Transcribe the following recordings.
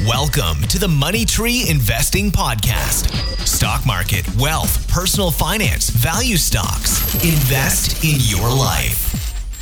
Welcome to the Money Tree Investing Podcast. Stock market, wealth, personal finance, value stocks. Invest in your life.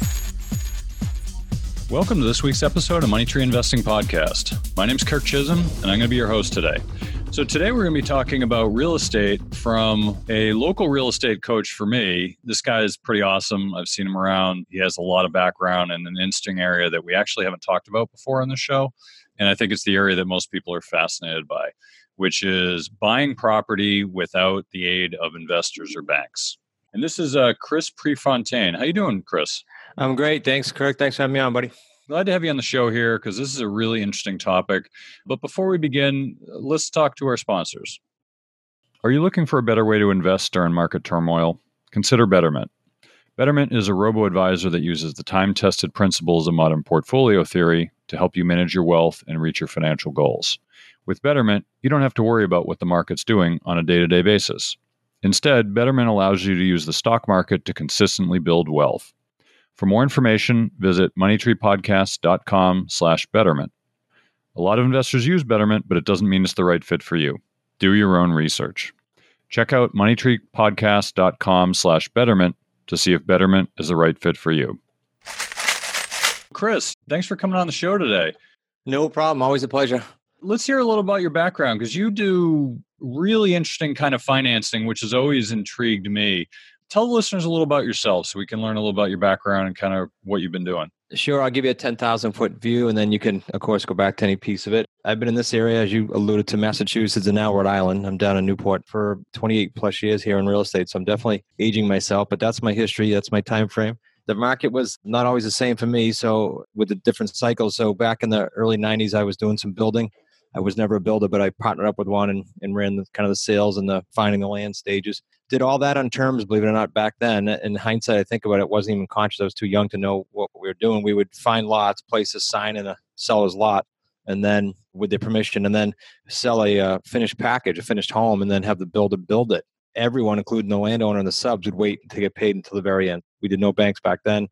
Welcome to this week's episode of Money Tree Investing Podcast. My name's Kirk Chisholm, and I'm going to be your host today. So today we're going to be talking about real estate from a local real estate coach for me. This guy is pretty awesome. I've seen him around. He has a lot of background in an interesting area that we actually haven't talked about before on the show. And I think it's the area that most people are fascinated by, which is buying property without the aid of investors or banks. And this is Chris Prefontaine. How you doing, Chris? I'm great. Thanks, Kirk. Thanks for having me on, buddy. Glad to have you on the show here because this is a really interesting topic. But before we begin, let's talk to our sponsors. Are you looking for a better way to invest during market turmoil? Consider Betterment. Betterment is a robo-advisor that uses the time-tested principles of modern portfolio theory to help you manage your wealth and reach your financial goals. With Betterment, you don't have to worry about what the market's doing on a day-to-day basis. Instead, Betterment allows you to use the stock market to consistently build wealth. For more information, visit moneytreepodcast.com/betterment. A lot of investors use Betterment, but it doesn't mean it's the right fit for you. Do your own research. Check out moneytreepodcast.com/betterment to see if Betterment is the right fit for you. Chris, thanks for coming on the show today. No problem. Always a pleasure. Let's hear a little about your background because you do really interesting kind of financing, which has always intrigued me. Tell the listeners a little about yourself so we can learn a little about your background and kind of what you've been doing. Sure. I'll give you a 10,000-foot view, and then you can, of course, go back to any piece of it. I've been in this area, as you alluded to, Massachusetts and now Rhode Island. I'm down in Newport for 28 plus years here in real estate, so I'm definitely aging myself, but that's my history. That's my time frame. The market was not always the same for me, so with the different cycles. So back in the early 90s, I was doing some building. I was never a builder, but I partnered up with one and ran the kind of the sales and the finding the land stages. Did all that on terms, believe it or not, back then. In hindsight, I think about it, wasn't even conscious. I was too young to know what we were doing. We would find lots, place a sign in a seller's lot, and then with their permission, and then sell a finished package, a finished home, and then have the builder build it. Everyone, including the landowner and the subs, would wait to get paid until the very end. We did no banks back then.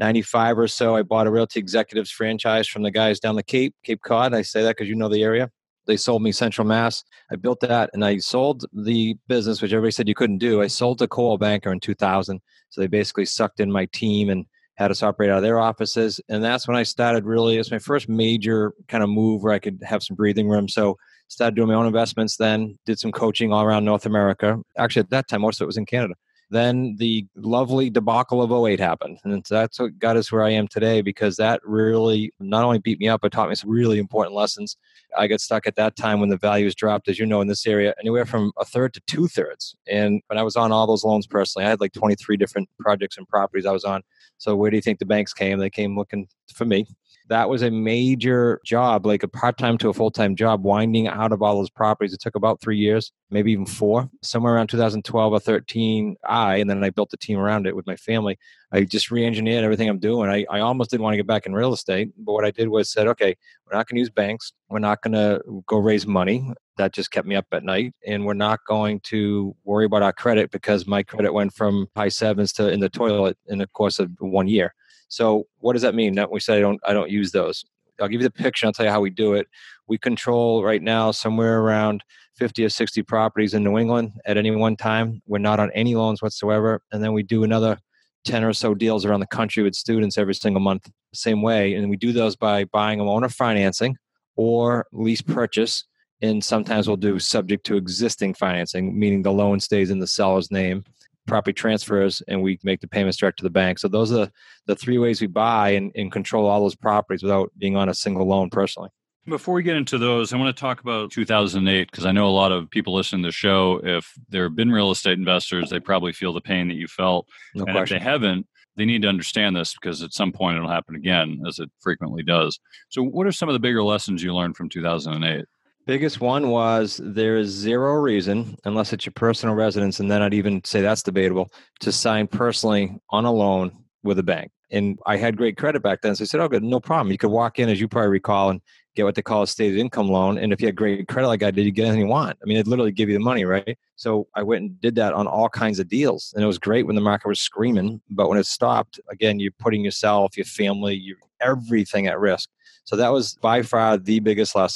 95 or so, I bought a Realty Executives franchise from the guys down the Cape Cod. I say that because you know the area. They sold me Central Mass. I built that, and I sold the business, which everybody said you couldn't do. I sold to Coldwell Banker in 2000. So they basically sucked in my team and had us operate out of their offices. And that's when I started really, it's my first major kind of move where I could have some breathing room. So started doing my own investments then, did some coaching all around North America. Actually, at that time, most of it was in Canada. Then the lovely debacle of '08 happened. And that's what got us where I am today, because that really not only beat me up, but taught me some really important lessons. I got stuck at that time when the values dropped, as you know, in this area, anywhere from a third to 2/3. And when I was on all those loans personally, I had like 23 different projects and properties I was on. So where do you think the banks came? They came looking for me. That was a major job, like a part-time to a full-time job, winding out of all those properties. It took about 3 years, maybe even 4. Somewhere around 2012 or 13, and then I built a team around it with my family. I just re-engineered everything I'm doing. I almost didn't want to get back in real estate, but what I did was said, okay, we're not going to use banks. We're not going to go raise money. That just kept me up at night. And we're not going to worry about our credit because my credit went from high 7s to in the toilet in the course of 1 year. So what does that mean? That we say I don't use those. I'll give you the picture. I'll tell you how we do it. We control right now somewhere around 50 or 60 properties in New England at any one time. We're not on any loans whatsoever. And then we do another 10 or so deals around the country with students every single month, the same way. And we do those by buying them owner financing or lease purchase. And sometimes we'll do subject to existing financing, meaning the loan stays in the seller's name. Property transfers, and we make the payments direct to the bank. So those are the 3 ways we buy and control all those properties without being on a single loan personally. Before we get into those, I want to talk about 2008 because I know a lot of people listening to the show, if there have been real estate investors, they probably feel the pain that you felt. No and question. If they haven't, they need to understand this because at some point it'll happen again, as it frequently does. So what are some of the bigger lessons you learned from 2008? Biggest one was there is zero reason, unless it's your personal residence, and then I'd even say that's debatable, to sign personally on a loan with a bank. And I had great credit back then. So I said, oh, good, no problem. You could walk in, as you probably recall, and get what they call a stated income loan. And if you had great credit like I did, you get anything you want. I mean, it'd literally give you the money, right? So I went and did that on all kinds of deals. And it was great when the market was screaming. But when it stopped, again, you're putting yourself, your family, everything at risk. So that was by far the biggest lesson.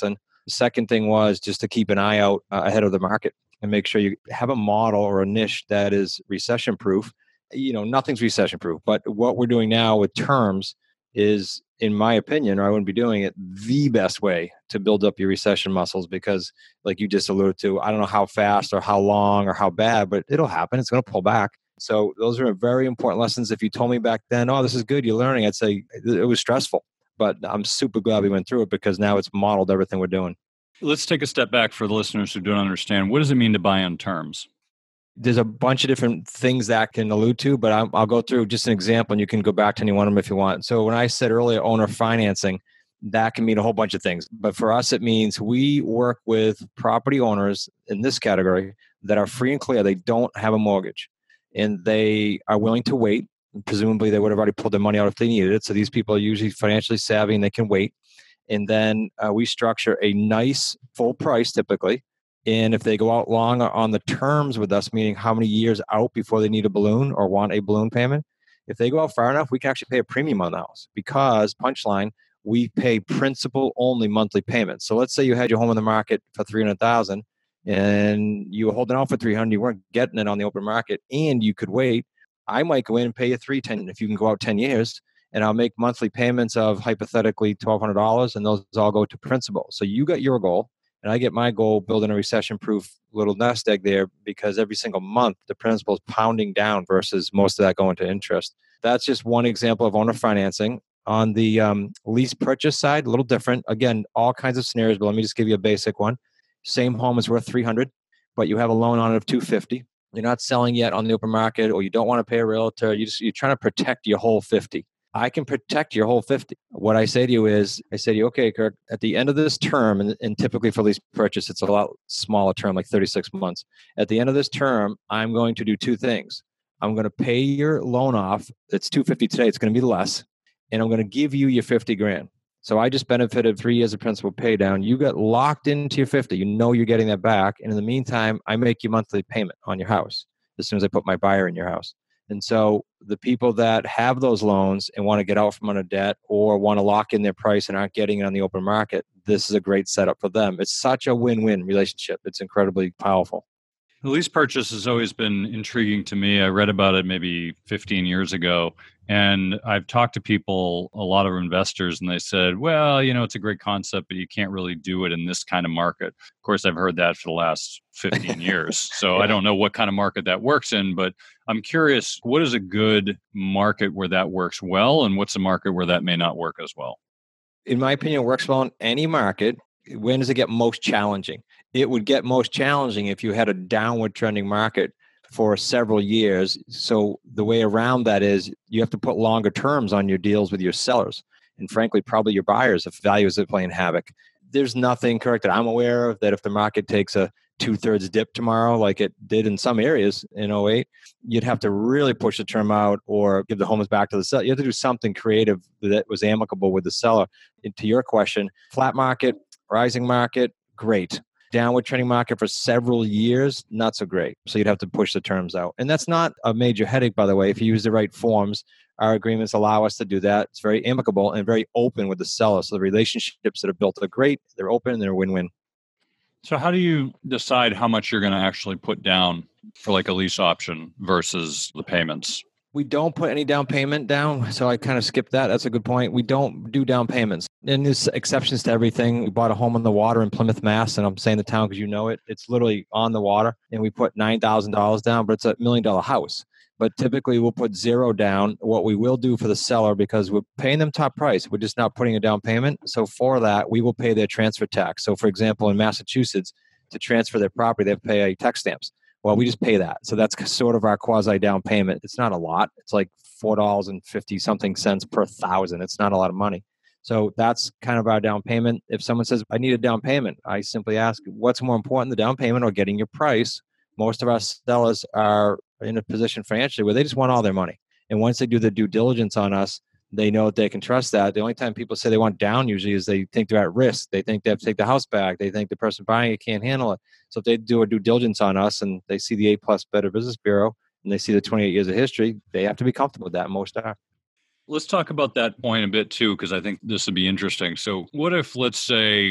The second thing was just to keep an eye out ahead of the market and make sure you have a model or a niche that is recession proof. Nothing's recession proof, but what we're doing now with terms is, in my opinion, or I wouldn't be doing it, the best way to build up your recession muscles, because like you just alluded to, I don't know how fast or how long or how bad, but it'll happen. It's going to pull back. So those are very important lessons. If you told me back then, oh, this is good, you're learning, I'd say it was stressful. But I'm super glad we went through it because now it's modeled everything we're doing. Let's take a step back for the listeners who don't understand. What does it mean to buy on terms? There's a bunch of different things that can allude to, but I'll go through just an example and you can go back to any one of them if you want. So when I said earlier owner financing, that can mean a whole bunch of things. But for us, it means we work with property owners in this category that are free and clear. They don't have a mortgage and they are willing to wait. Presumably, they would have already pulled their money out if they needed it. So these people are usually financially savvy and they can wait. And then we structure a nice full price typically. And if they go out long on the terms with us, meaning how many years out before they need a balloon or want a balloon payment, if they go out far enough, we can actually pay a premium on the house because, punchline, we pay principal only monthly payments. So let's say you had your home on the market for $300,000 and you were holding out for $300,000, you weren't getting it on the open market, and you could wait. I might go in and pay you $310,000 if you can go out 10 years, and I'll make monthly payments of hypothetically $1,200, and those all go to principal. So you got your goal. And I get my goal, building a recession-proof little nest egg there, because every single month the principal is pounding down versus most of that going to interest. That's just one example of owner financing. On the lease purchase side, a little different. Again, all kinds of scenarios, but let me just give you a basic one. Same home is worth $300,000, but you have a loan on it of $250,000. You're not selling yet on the open market, or you don't want to pay a realtor. You're trying to protect your whole $50,000. I can protect your whole $50,000. What I say to you is, okay, Kirk, at the end of this term, and typically for lease purchase, it's a lot smaller term, like 36 months. At the end of this term, I'm going to do two things. I'm going to pay your loan off. It's $250,000 today. It's going to be less. And I'm going to give you your $50,000. So I just benefited 3 years of principal pay down. You got locked into your $50,000. You know you're getting that back. And in the meantime, I make you monthly payment on your house as soon as I put my buyer in your house. And so the people that have those loans and want to get out from under debt or want to lock in their price and aren't getting it on the open market, this is a great setup for them. It's such a win-win relationship. It's incredibly powerful. The lease purchase has always been intriguing to me. I read about it maybe 15 years ago, and I've talked to people, a lot of investors, and they said, well, it's a great concept, but you can't really do it in this kind of market. Of course, I've heard that for the last 15 years. So yeah. I don't know what kind of market that works in, but I'm curious, what is a good market where that works well, and what's a market where that may not work as well? In my opinion, it works well in any market. When does it get most challenging? It would get most challenging if you had a downward trending market for several years. So the way around that is you have to put longer terms on your deals with your sellers. And frankly, probably your buyers, if values are playing havoc. There's nothing correct that I'm aware of that if the market takes a 2/3 dip tomorrow, like it did in some areas in 2008, you'd have to really push the term out or give the homes back to the seller. You have to do something creative that was amicable with the seller. And to your question, flat market, rising market, great. Downward trending market for several years, not so great. So you'd have to push the terms out. And that's not a major headache, by the way. If you use the right forms, our agreements allow us to do that. It's very amicable and very open with the seller. So the relationships that are built are great. They're open and they're win-win. So how do you decide how much you're going to actually put down for like a lease option versus the payments? We don't put any down payment down. So I kind of skipped that. That's a good point. We don't do down payments. And there's exceptions to everything. We bought a home on the water in Plymouth, Mass. And I'm saying the town because you know it. It's literally on the water. And we put $9,000 down, but it's $1 million house. But typically we'll put zero down. What we will do for the seller, because we're paying them top price, we're just not putting a down payment. So for that, we will pay their transfer tax. So for example, in Massachusetts, to transfer their property, they have to pay tax stamps. Well, we just pay that. So that's sort of our quasi down payment. It's not a lot. It's like $4.50 something cents per thousand. It's not a lot of money. So that's kind of our down payment. If someone says, I need a down payment, I simply ask, what's more important, the down payment or getting your price? Most of our sellers are in a position financially where they just want all their money. And once they do the due diligence on us, they know that they can trust that. The only time people say they want down usually is they think they're at risk. They think they have to take the house back. They think the person buying it can't handle it. So if they do a due diligence on us and they see the A+ Better Business Bureau and they see the 28 years of history, they have to be comfortable with that. Most are. Let's talk about that point a bit too, because I think this would be interesting. So what if, let's say,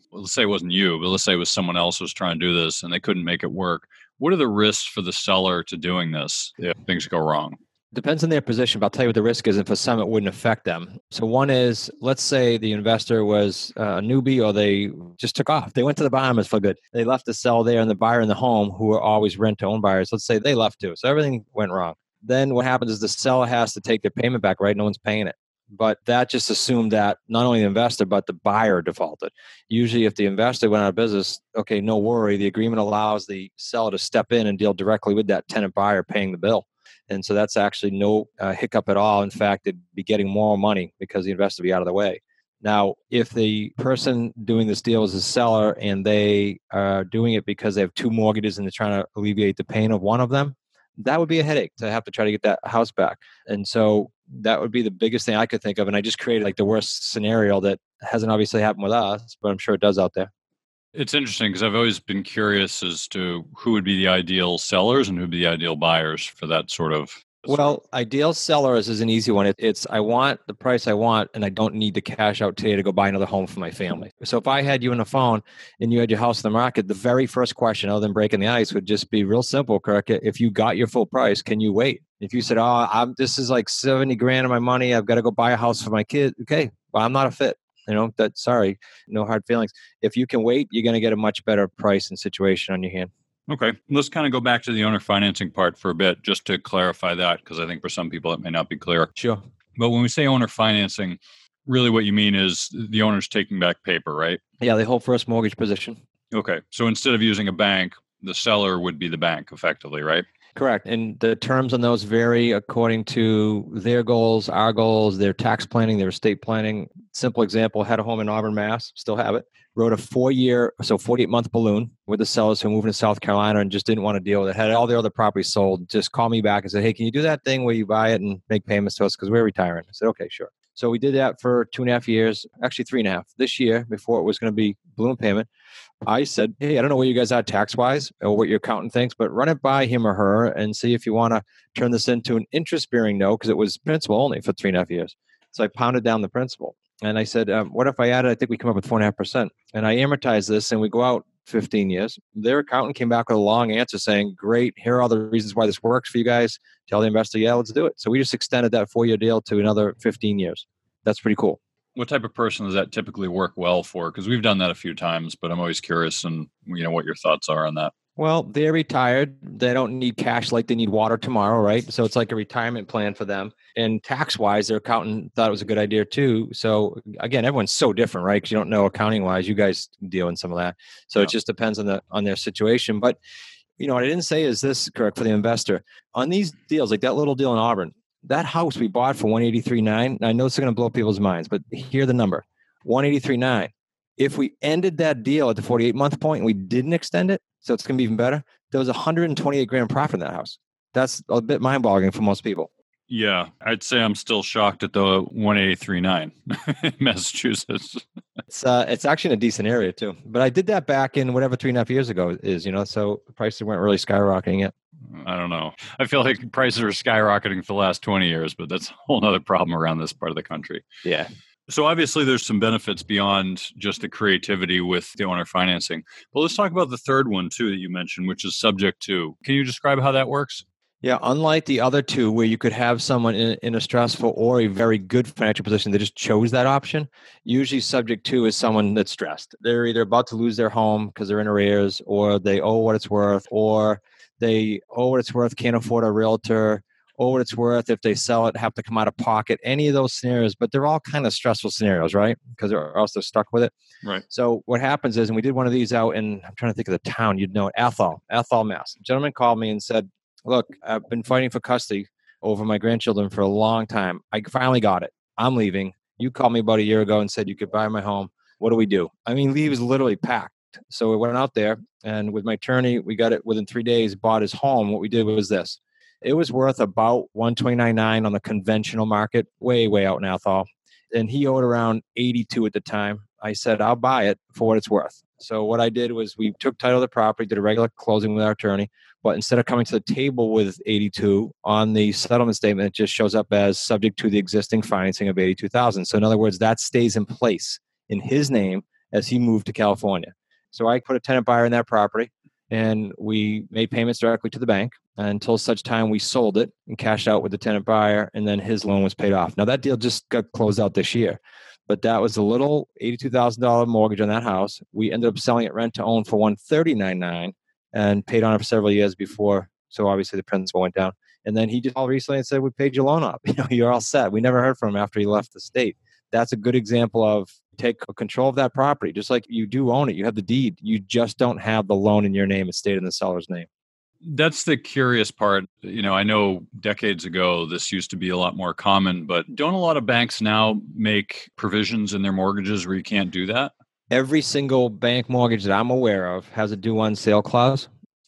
let's say it wasn't you, but let's say it was someone else who was trying to do this and they couldn't make it work. What are the risks for the seller to doing this if things go wrong? Depends on their position, but I'll tell you what the risk is, and for some, it wouldn't affect them. So one is, let's say the investor was a newbie, or they just took off. They went to the Bahamas for good. They left the seller there, and the buyer in the home, who are always rent-to-own buyers, let's say they left too. So everything went wrong. Then what happens is the seller has to take their payment back, right? No one's paying it. But that just assumed that not only the investor, but the buyer defaulted. Usually if the investor went out of business, okay, no worry. The agreement allows the seller to step in and deal directly with that tenant buyer paying the bill. And so that's actually no hiccup at all. In fact, it'd be getting more money because the investor would be out of the way. Now, if the person doing this deal is a seller and they are doing it because they have two mortgages and they're trying to alleviate the pain of one of them, that would be a headache to have to try to get that house back. And so that would be the biggest thing I could think of. And I just created like the worst scenario that hasn't obviously happened with us, but I'm sure it does out there. It's interesting because I've always been curious as to who would be the ideal sellers and who would be the ideal buyers for that sort of. Well, ideal sellers is an easy one. It's I want the price I want, and I don't need to cash out today to go buy another home for my family. So if I had you on the phone and you had your house in the market, the very first question, other than breaking the ice, would just be real simple, Kirk. If you got your full price, can you wait? If you said, this is like 70 grand of my money, I've got to go buy a house for my kid. Okay, well, I'm not a fit. Sorry, no hard feelings. If you can wait, you're going to get a much better price and situation on your hand. Okay. Let's kind of go back to the owner financing part for a bit, just to clarify that, because I think for some people it may not be clear. Sure. But when we say owner financing, really what you mean is the owner's taking back paper, right? Yeah, they hold first mortgage position. Okay. So instead of using a bank, the seller would be the bank effectively, right? Correct. And the terms on those vary according to their goals, our goals, their tax planning, their estate planning. Simple example, had a home in Auburn, Mass, still have it. Wrote a 48-month balloon with the sellers who moved to South Carolina and just didn't want to deal with it. Had all their other properties sold. Just called me back and said, hey, can you do that thing where you buy it and make payments to us because we're retiring? I said, okay, sure. So we did that for 2.5 years, actually 3.5. This year, before it was going to be balloon payment, I said, hey, I don't know where you guys are tax-wise or what your accountant thinks, but run it by him or her and see if you want to turn this into an interest-bearing note because it was principal only for 3.5 years. So I pounded down the principal. And I said, what if I added, I think we come up with 4.5%. And I amortize this and we go out 15 years. Their accountant came back with a long answer saying, great, here are all the reasons why this works for you guys. Tell the investor, yeah, let's do it. So we just extended that 4-year deal to another 15 years. That's pretty cool. What type of person does that typically work well for? Because we've done that a few times, but I'm always curious and what your thoughts are on that. Well, they're retired. They don't need cash like they need water tomorrow, right? So it's like a retirement plan for them. And tax-wise, their accountant thought it was a good idea too. So again, everyone's so different, right? Because you don't know accounting-wise. You guys deal in some of that. So It just depends on their situation. But what I didn't say is this, correct, for the investor. On these deals, like that little deal in Auburn, that house we bought for $183,900. I know it's going to blow people's minds, but hear the number, $183,900. If we ended that deal at the 48-month point and we didn't extend it, so it's going to be even better, there was $128,000 profit in that house. That's a bit mind-boggling for most people. Yeah, I'd say I'm still shocked at the $183,900 in Massachusetts. It's actually in a decent area too. But I did that back in whatever 3.5 years ago is, so prices weren't really skyrocketing yet. I don't know. I feel like prices are skyrocketing for the last 20 years, but that's a whole other problem around this part of the country. Yeah. So obviously there's some benefits beyond just the creativity with the owner financing. But let's talk about the third one too that you mentioned, which is subject to. Can you describe how that works? Yeah, unlike the other two where you could have someone in a stressful or a very good financial position that just chose that option, usually subject to is someone that's stressed. They're either about to lose their home because they're in arrears, or they owe what it's worth, or they owe what it's worth, can't afford a realtor, or what it's worth if they sell it, have to come out of pocket, any of those scenarios. But they're all kind of stressful scenarios, right? Because they're also stuck with it. Right. So what happens is, and we did one of these out in, I'm trying to think of the town, you'd know it, Athol, Mass. A gentleman called me and said, look, I've been fighting for custody over my grandchildren for a long time. I finally got it. I'm leaving. You called me about a year ago and said you could buy my home. What do we do? I mean, he was literally packed. So we went out there, and with my attorney, we got it within 3 days, bought his home. What we did was this. It was worth about $129,900 on the conventional market, way, way out in Athol. And he owed around $82,000 at the time. I said, I'll buy it for what it's worth. So what I did was we took title of the property, did a regular closing with our attorney, but instead of coming to the table with $82,000 on the settlement statement, it just shows up as subject to the existing financing of $82,000. So in other words, that stays in place in his name as he moved to California. So I put a tenant buyer in that property, and we made payments directly to the bank until such time we sold it and cashed out with the tenant buyer, and then his loan was paid off. Now that deal just got closed out this year, but that was a little $82,000 mortgage on that house. We ended up selling it rent to own for $139,900 and paid on it for several years before. So obviously the principal went down. And then he just called recently and said, we paid your loan off. You're all set. We never heard from him after he left the state. That's a good example of take control of that property. Just like you do own it, you have the deed. You just don't have the loan in your name. It's stayed in the seller's name. That's the curious part. I know decades ago this used to be a lot more common, but don't a lot of banks now make provisions in their mortgages where you can't do that? Every single bank mortgage that I'm aware of has a due on sale clause.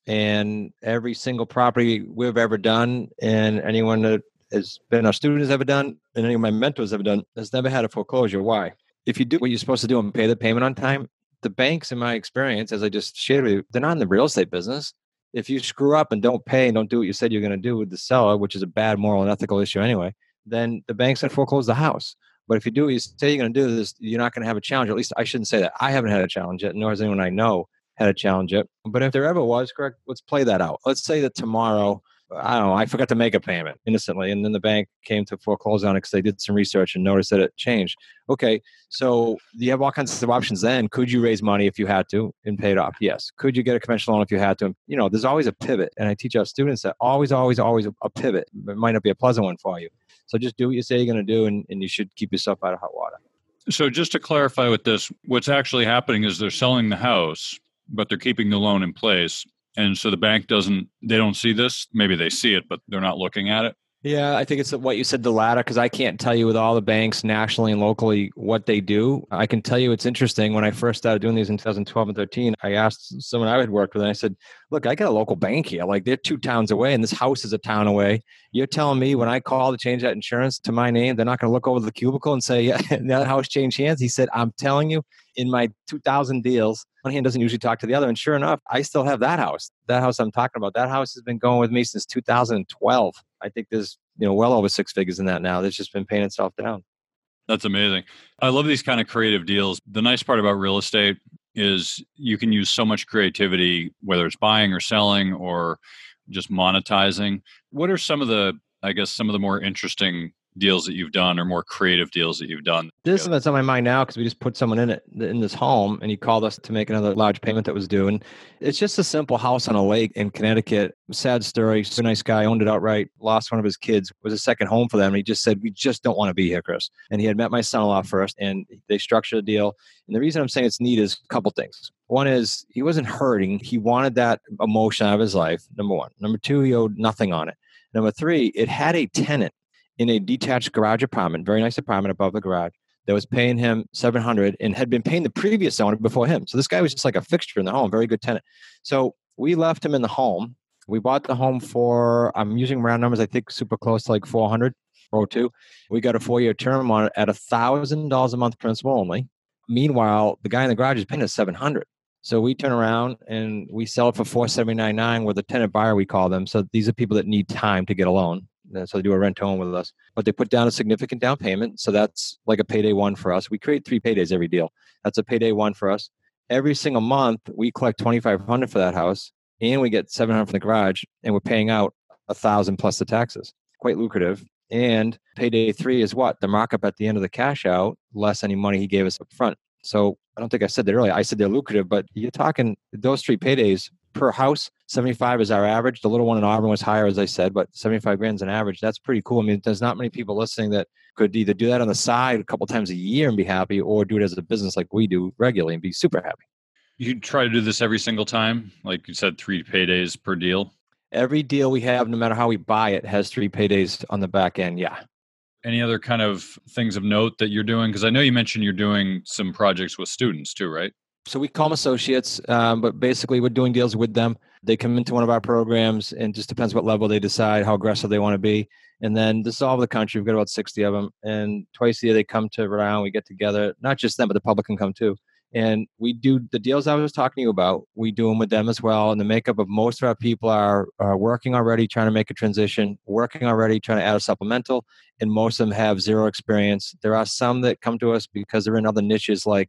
And every single property we've ever done, and anyone that has been our student has ever done, and any of my mentors have done, has never had a foreclosure. Why? If you do what you're supposed to do and pay the payment on time, the banks, in my experience, as I just shared with you, they're not in the real estate business. If you screw up and don't pay and don't do what you said you're going to do with the seller, which is a bad moral and ethical issue anyway, then the bank's going to foreclose the house. But if you do what you say you're going to do, this, you're not going to have a challenge. At least I shouldn't say that. I haven't had a challenge yet, nor has anyone I know had a challenge yet. But if there ever was, correct, let's play that out. Let's say that tomorrow, I don't know, I forgot to make a payment innocently, and then the bank came to foreclose on it because they did some research and noticed that it changed. Okay, so you have all kinds of options then. Could you raise money if you had to and pay it off? Yes. Could you get a conventional loan if you had to? There's always a pivot. And I teach our students that always a pivot. It might not be a pleasant one for you. So just do what you say you're going to do, and you should keep yourself out of hot water. So just to clarify with this, what's actually happening is they're selling the house, but they're keeping the loan in place. And so the bank they don't see this. Maybe they see it, but they're not looking at it. Yeah, I think it's what you said, the latter, because I can't tell you with all the banks nationally and locally what they do. I can tell you it's interesting. When I first started doing these in 2012 and 13, I asked someone I had worked with, and I said, look, I got a local bank here. Like, they're 2 towns away, and this house is a town away. You're telling me when I call to change that insurance to my name, they're not going to look over the cubicle and say, yeah, that house changed hands? He said, I'm telling you, in my 2,000 deals, one hand doesn't usually talk to the other. And sure enough, I still have that house. That house I'm talking about, that house has been going with me since 2012. I think there's well over 6 figures in that now. That's just been paying itself down. That's amazing. I love these kind of creative deals. The nice part about real estate is you can use so much creativity, whether it's buying or selling or just monetizing. What are some of the more interesting deals that you've done, or more creative deals that you've done? This is that's on my mind now because we just put someone in this home, and he called us to make another large payment that was due. And it's just a simple house on a lake in Connecticut. Sad story. Super nice guy, owned it outright, lost one of his kids. It was a second home for them. And he just said, we just don't want to be here, Chris. And he had met my son-in-law first, and they structured a deal. And the reason I'm saying it's neat is a couple things. One is he wasn't hurting. He wanted that emotion out of his life, number one. Number two, he owed nothing on it. Number three, it had a tenant in a detached garage apartment, very nice apartment above the garage, that was paying him $700 and had been paying the previous owner before him. So this guy was just like a fixture in the home, very good tenant. So we left him in the home. We bought the home for, I'm using round numbers, I think super close to like 400, 402. We got a 4-year term on it at $1,000 a month principal only. Meanwhile, the guy in the garage is paying us $700. So we turn around and we sell it for $479.9 with a tenant buyer, we call them. So these are people that need time to get a loan. So they do a rent to own with us, but they put down a significant down payment. So that's like a payday one for us. We create 3 paydays every deal. That's a payday one for us. Every single month, we collect $2,500 for that house, and we get $700 from the garage, and we're paying out $1,000 plus the taxes. Quite lucrative. And payday 3 is what? The markup at the end of the cash out, less any money he gave us up front. So I don't think I said that earlier. I said they're lucrative, but you're talking those 3 paydays per house. 75 is our average. The little one in Auburn was higher, as I said, but 75 grand is an average. That's pretty cool. I mean, there's not many people listening that could either do that on the side a couple times a year and be happy, or do it as a business like we do regularly and be super happy. You try to do this every single time? Like you said, 3 paydays per deal? Every deal we have, no matter how we buy it, has 3 paydays on the back end. Yeah. Any other kind of things of note that you're doing? Because I know you mentioned you're doing some projects with students too, right? So we call them associates, but basically we're doing deals with them. They come into one of our programs, and just depends what level they decide, how aggressive they want to be. And then this is all over the country. We've got about 60 of them. And twice a year they come to Rhode Island. We get together, not just them, but the public can come too. And we do the deals I was talking to you about. We do them with them as well. And the makeup of most of our people are working already, trying to make a transition, working already, trying to add a supplemental. And most of them have 0 experience. There are some that come to us because they're in other niches like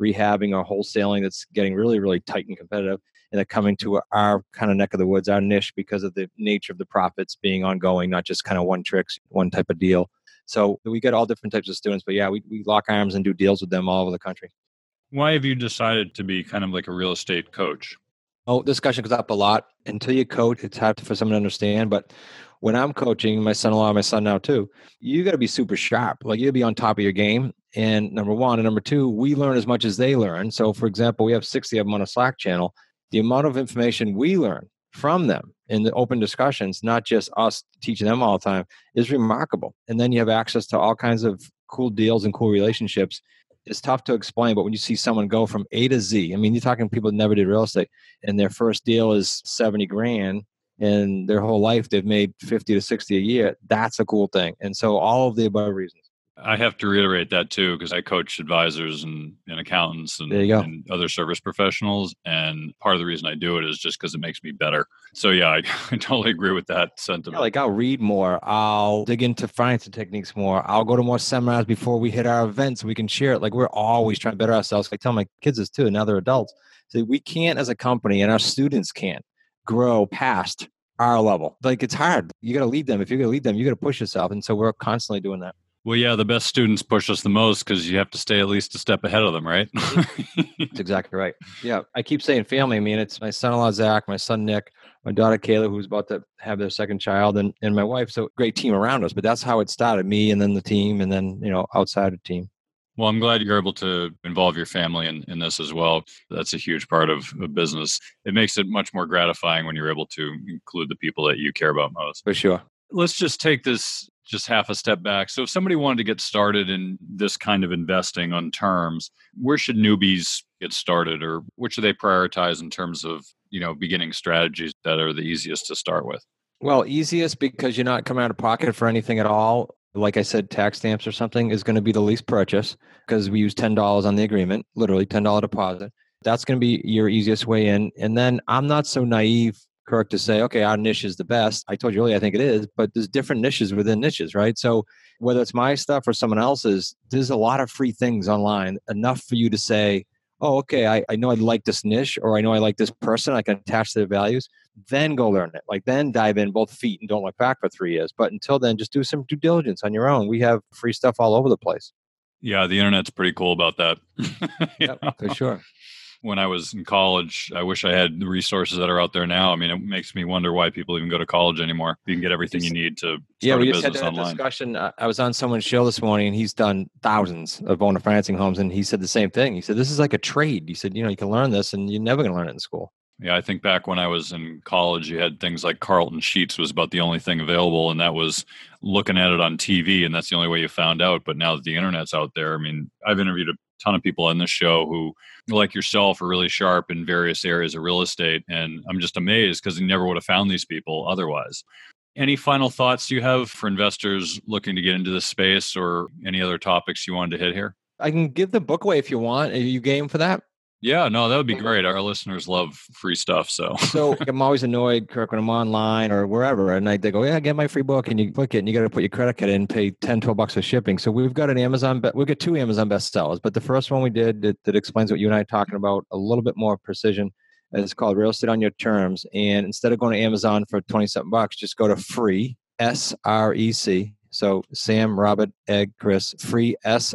rehabbing or wholesaling that's getting really, really tight and competitive. And they're coming to our kind of neck of the woods, our niche, because of the nature of the profits being ongoing, not just kind of one tricks, one type of deal. So we get all different types of students, but yeah, we lock arms and do deals with them all over the country. Why have you decided to be kind of like a real estate coach? Oh, discussion comes up a lot. Until you coach, it's hard for someone to understand. But when I'm coaching my son-in-law, my son now too, you got to be super sharp. Like you got to be on top of your game. And number one, and number two, we learn as much as they learn. So for example, we have 60 of them on a Slack channel. The amount of information we learn from them in the open discussions, not just us teaching them all the time, is remarkable. And then you have access to all kinds of cool deals and cool relationships. It's tough to explain, but when you see someone go from A to Z, I mean, you're talking people that never did real estate and their first deal is 70 grand and their whole life they've made 50 to 60 a year. That's a cool thing. And so all of the above reasons. I have to reiterate that too, because I coach advisors and accountants and other service professionals. And part of the reason I do it is just because it makes me better. So yeah, I totally agree with that sentiment. Yeah, like I'll read more. I'll dig into financing techniques more. I'll go to more seminars before we hit our events so we can share it. Like we're always trying to better ourselves. I tell my kids this too, now they're adults. So we can't as a company and our students can't grow past our level. Like it's hard. You got to lead them. If you're going to lead them, you got to push yourself. And so we're constantly doing that. Well, yeah, the best students push us the most because you have to stay at least a step ahead of them, right? That's exactly right. Yeah. I keep saying family. I mean, it's my son-in-law, Zach, my son, Nick, my daughter, Kayla, who's about to have their second child, and my wife. So great team around us. But that's how it started, me and then the team and then, outside the team. Well, I'm glad you're able to involve your family in this as well. That's a huge part of business. It makes it much more gratifying when you're able to include the people that you care about most. For sure. Let's just take this just half a step back. So if somebody wanted to get started in this kind of investing on terms, where should newbies get started, or what should they prioritize in terms of, beginning strategies that are the easiest to start with? Well, easiest because you're not coming out of pocket for anything at all. Like I said, tax stamps or something is going to be the least purchase because we use $10 on the agreement, literally $10 deposit. That's going to be your easiest way in. And then I'm not so naive, Kirk, to say, okay, our niche is the best. I told you earlier, I think it is, but there's different niches within niches, right? So whether it's my stuff or someone else's, there's a lot of free things online, enough for you to say, oh, okay, I know I like this niche, or I know I like this person. I can attach to their values. Then go learn it. Like then dive in both feet and don't look back for 3 years. But until then, just do some due diligence on your own. We have free stuff all over the place. Yeah, the internet's pretty cool about that. Yep, for sure. When I was in college, I wish I had the resources that are out there now. I mean, it makes me wonder why people even go to college anymore. You can get everything you need to start a business online. Yeah, we just had that discussion. I was on someone's show this morning, and he's done thousands of owner financing homes, and he said the same thing. He said, this is like a trade. He said, you can learn this, and you're never going to learn it in school. Yeah, I think back when I was in college, you had things like Carlton Sheets was about the only thing available, and that was looking at it on TV, and that's the only way you found out. But now that the internet's out there, I mean, I've interviewed a ton of people on this show who, like yourself, are really sharp in various areas of real estate, and I'm just amazed because you never would have found these people otherwise. Any final thoughts you have for investors looking to get into this space, or any other topics you wanted to hit here? I can give the book away if you want. Are you game for that? Yeah, no, that would be great. Our listeners love free stuff. So I'm always annoyed, Kirk, when I'm online or wherever, and they go, yeah, get my free book, and you click it, and you got to put your credit card in and pay $10, $12 for shipping. So we've got we've got 2 Amazon bestsellers, but the first one we did that explains what you and I are talking about a little bit more precision. It's called Real Estate on Your Terms. And instead of going to Amazon for $20-something, just go to free, SREC. So Sam, Robert, Egg, Chris, free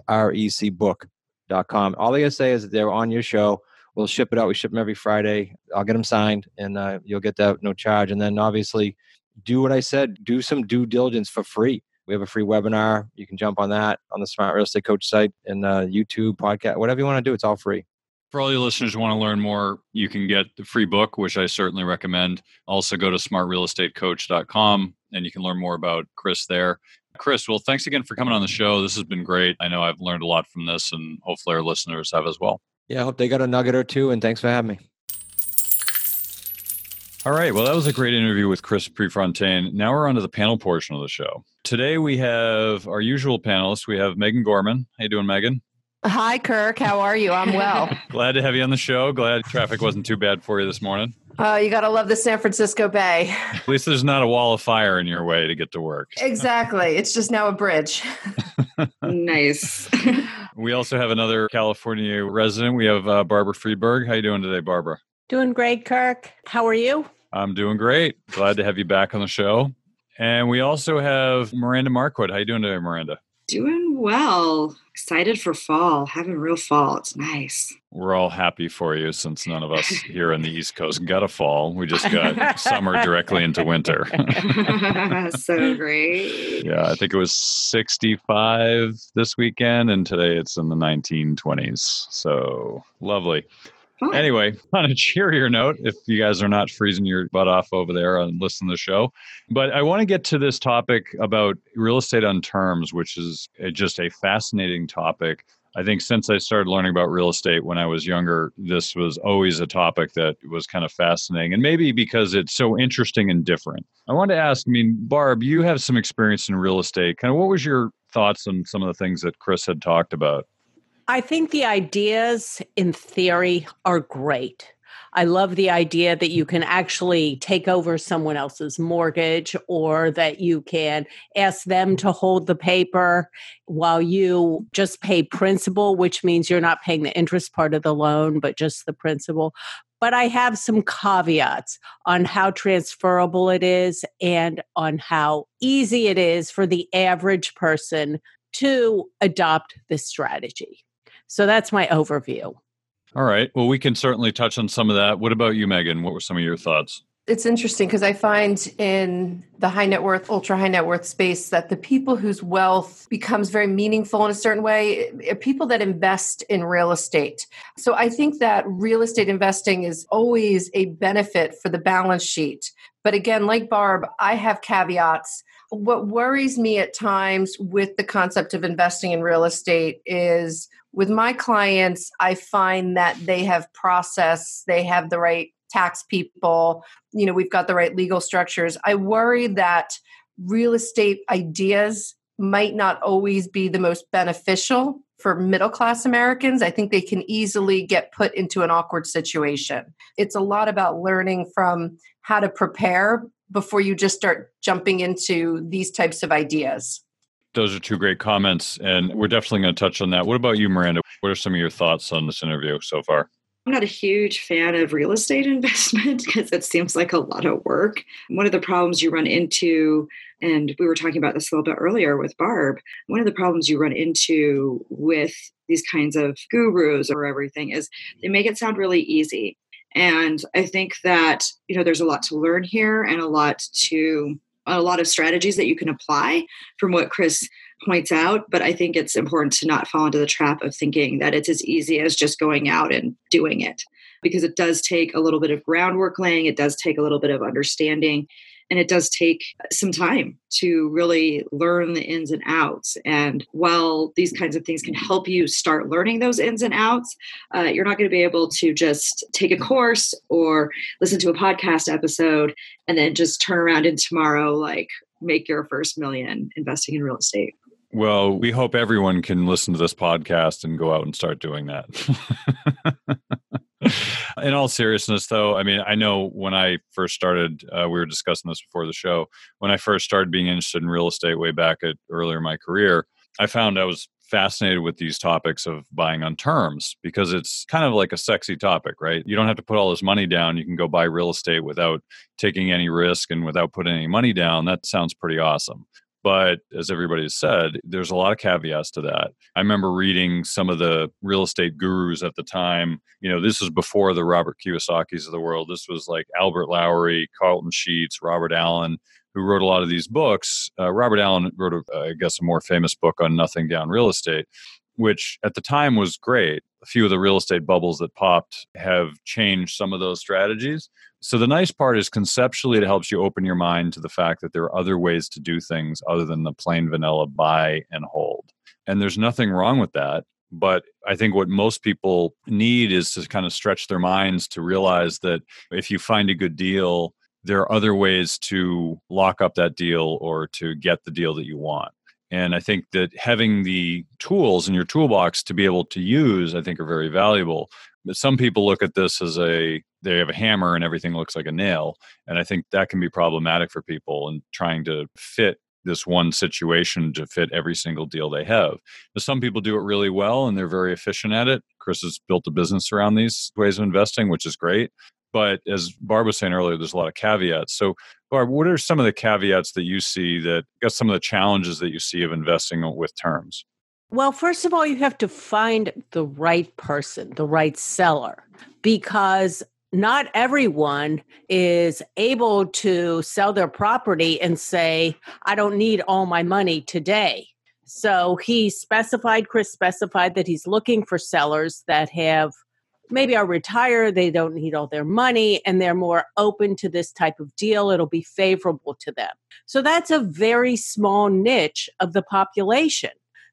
SRECbook.com. All they gotta say is that they're on your show. We'll ship it out. We ship them every Friday. I'll get them signed, and you'll get that no charge. And then obviously do what I said. Do some due diligence for free. We have a free webinar. You can jump on that on the Smart Real Estate Coach site and YouTube, podcast, whatever you want to do. It's all free. For all your listeners who want to learn more, you can get the free book, which I certainly recommend. Also go to smartrealestatecoach.com, and you can learn more about Chris there. Chris, well, thanks again for coming on the show. This has been great. I know I've learned a lot from this, and hopefully our listeners have as well. Yeah, I hope they got a nugget or two, and thanks for having me. All right. Well, that was a great interview with Chris Prefontaine. Now we're on to the panel portion of the show. Today we have our usual panelists. We have Megan Gorman. How you doing, Megan? Hi, Kirk. How are you? I'm well. Glad to have you on the show. Glad traffic wasn't too bad for you this morning. You got to love the San Francisco Bay. At least there's not a wall of fire in your way to get to work. Exactly. It's just now a bridge. Nice. We also have another California resident. We have Barbara Friedberg. How you doing today, Barbara? Doing great, Kirk. How are you? I'm doing great. Glad to have you back on the show. And we also have Miranda Marquardt. How you doing today, Miranda? Doing well. Excited for fall. Having real fall. It's nice. We're all happy for you since none of us here on the East Coast got a fall. We just got summer directly into winter. So great. Yeah, I think it was 65 this weekend, and today it's in the 1920s. So lovely. Fun. Anyway, on a cheerier note, if you guys are not freezing your butt off over there and listening to the show, but I want to get to this topic about real estate on terms, which is just a fascinating topic. I think since I started learning about real estate when I was younger, this was always a topic that was kind of fascinating, and maybe because it's so interesting and different. I wanted to ask, Barb, you have some experience in real estate. Kind of what was your thoughts on some of the things that Chris had talked about? I think the ideas in theory are great. I love the idea that you can actually take over someone else's mortgage, or that you can ask them to hold the paper while you just pay principal, which means you're not paying the interest part of the loan, but just the principal. But I have some caveats on how transferable it is and on how easy it is for the average person to adopt this strategy. So that's my overview. All right. Well, we can certainly touch on some of that. What about you, Megan? What were some of your thoughts? It's interesting because I find in the high net worth, ultra high net worth space that the people whose wealth becomes very meaningful in a certain way are people that invest in real estate. So I think that real estate investing is always a benefit for the balance sheet. But again, like Barb, I have caveats. What worries me at times with the concept of investing in real estate is with my clients, I find that they have process, they have the right tax people, we've got the right legal structures. I worry that real estate ideas might not always be the most beneficial for middle-class Americans. I think they can easily get put into an awkward situation. It's a lot about learning from how to prepare before you just start jumping into these types of ideas. Those are two great comments, and we're definitely going to touch on that. What about you, Miranda? What are some of your thoughts on this interview so far? I'm not a huge fan of real estate investment because it seems like a lot of work. One of the problems you run into, and we were talking about this a little bit earlier with Barb, one of the problems you run into with these kinds of gurus or everything is they make it sound really easy. And I think that, there's a lot to learn here and a lot of strategies that you can apply from what Chris points out. But I think it's important to not fall into the trap of thinking that it's as easy as just going out and doing it, because it does take a little bit of groundwork laying. It does take a little bit of understanding, and it does take some time to really learn the ins and outs. And while these kinds of things can help you start learning those ins and outs, you're not going to be able to just take a course or listen to a podcast episode and then just turn around and tomorrow, make your first million investing in real estate. Well, we hope everyone can listen to this podcast and go out and start doing that. In all seriousness, though, I know when I first started, we were discussing this before the show, when I first started being interested in real estate way back earlier in my career, I found I was fascinated with these topics of buying on terms because it's kind of like a sexy topic, right? You don't have to put all this money down. You can go buy real estate without taking any risk and without putting any money down. That sounds pretty awesome. But as everybody has said, there's a lot of caveats to that. I remember reading some of the real estate gurus at the time. This was before the Robert Kiyosaki's of the world. This was like Albert Lowry, Carlton Sheets, Robert Allen, who wrote a lot of these books. Robert Allen wrote, a more famous book on nothing down real estate, which at the time was great. A few of the real estate bubbles that popped have changed some of those strategies. So the nice part is conceptually it helps you open your mind to the fact that there are other ways to do things other than the plain vanilla buy and hold. And there's nothing wrong with that. But I think what most people need is to kind of stretch their minds to realize that if you find a good deal, there are other ways to lock up that deal or to get the deal that you want. And I think that having the tools in your toolbox to be able to use, I think, are very valuable. But some people look at this as they have a hammer and everything looks like a nail. And I think that can be problematic for people and trying to fit this one situation to fit every single deal they have. But some people do it really well and they're very efficient at it. Chris has built a business around these ways of investing, which is great. But as Barb was saying earlier, there's a lot of caveats. So Barb, what are some of the caveats that you see that, I guess, some of the challenges that you see of investing with terms? Well, first of all, you have to find the right person, the right seller, because not everyone is able to sell their property and say, I don't need all my money today. So Chris specified that he's looking for sellers that have maybe are retired, they don't need all their money, and they're more open to this type of deal. It'll be favorable to them. So that's a very small niche of the population.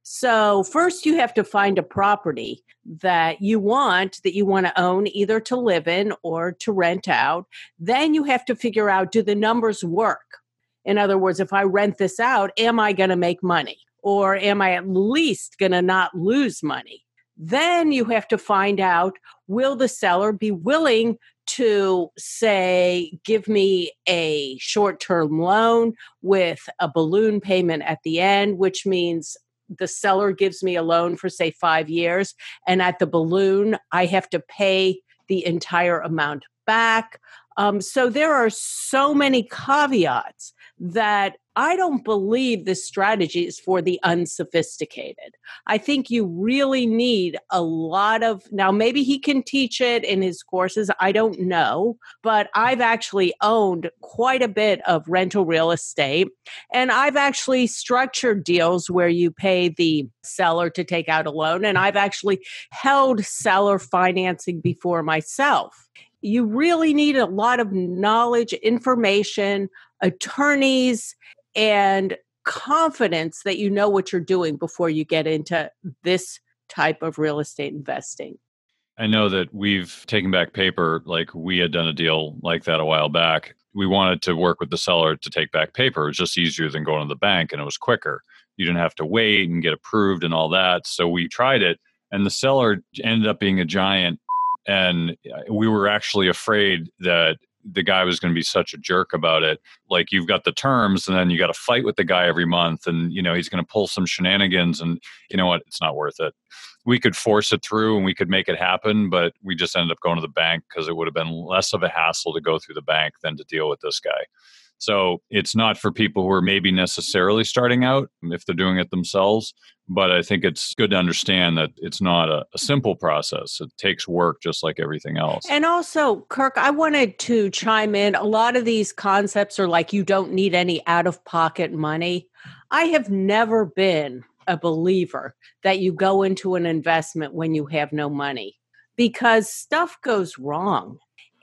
So first you have to find a property that you want to own, either to live in or to rent out. Then you have to figure out, do the numbers work? In other words, if I rent this out, am I going to make money? Or am I at least going to not lose money? Then you have to find out, will the seller be willing to, say, give me a short-term loan with a balloon payment at the end, which means the seller gives me a loan for, say, 5 years, and at the balloon, I have to pay the entire amount back. So there are so many caveats that I don't believe this strategy is for the unsophisticated. I think you really need a lot of, now maybe he can teach it in his courses, I don't know, but I've actually owned quite a bit of rental real estate, and I've actually structured deals where you pay the seller to take out a loan, and I've actually held seller financing before myself. You really need a lot of knowledge, information, attorneys, and confidence that you know what you're doing before you get into this type of real estate investing. I know that we've taken back paper, like we had done a deal like that a while back. We wanted to work with the seller to take back paper. It was just easier than going to the bank, and it was quicker. You didn't have to wait and get approved and all that. So we tried it, and the seller ended up being a giant. And we were actually afraid that the guy was going to be such a jerk about it. Like, you've got the terms and then you got to fight with the guy every month, and, he's going to pull some shenanigans, and you know what? It's not worth it. We could force it through and we could make it happen, but we just ended up going to the bank because it would have been less of a hassle to go through the bank than to deal with this guy. So it's not for people who are maybe necessarily starting out if they're doing it themselves. But I think it's good to understand that it's not a simple process. It takes work just like everything else. And also, Kirk, I wanted to chime in. A lot of these concepts are like, you don't need any out-of-pocket money. I have never been a believer that you go into an investment when you have no money, because stuff goes wrong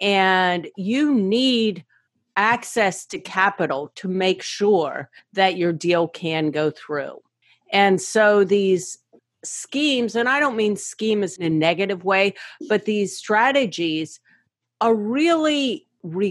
and you need access to capital to make sure that your deal can go through. And so these schemes, and I don't mean scheme as in a negative way, but these strategies are really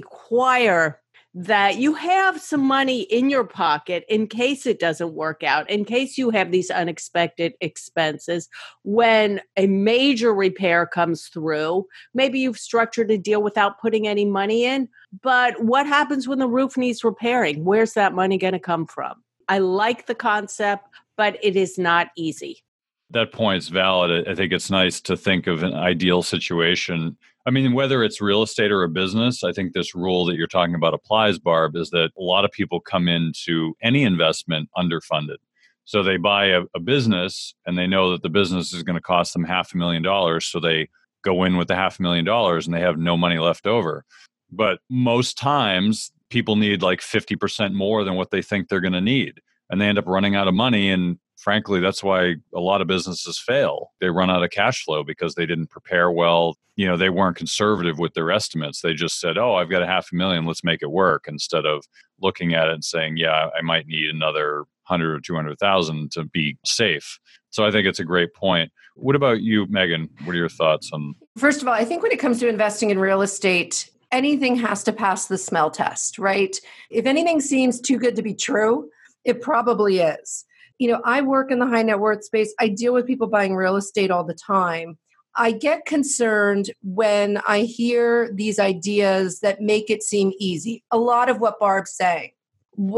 require that you have some money in your pocket in case it doesn't work out, in case you have these unexpected expenses. When a major repair comes through, maybe you've structured a deal without putting any money in, but what happens when the roof needs repairing? Where's that money going to come from? I like the concept, but it is not easy. That point's valid. I think it's nice to think of an ideal situation. I mean, whether it's real estate or a business, I think this rule that you're talking about applies, Barb, is that a lot of people come into any investment underfunded. So they buy a business and they know that the business is going to cost them $500,000. So they go in with the $500,000 and they have no money left over. But most times people need like 50% more than what they think they're going to need. And they end up running out of money. And frankly, that's why a lot of businesses fail. They run out of cash flow because they didn't prepare well. They weren't conservative with their estimates. They just said, oh, I've got $500,000, let's make it work, instead of looking at it and saying, yeah, I might need another 100 or 200,000 to be safe. So I think it's a great point. What about you, Megan? What are your thoughts on? First of all, I think when it comes to investing in real estate, anything has to pass the smell test, right? If anything seems too good to be true, it probably is. I work in the high net worth space. I deal with people buying real estate all the time. I get concerned when I hear these ideas that make it seem easy. A lot of what Barb's saying. What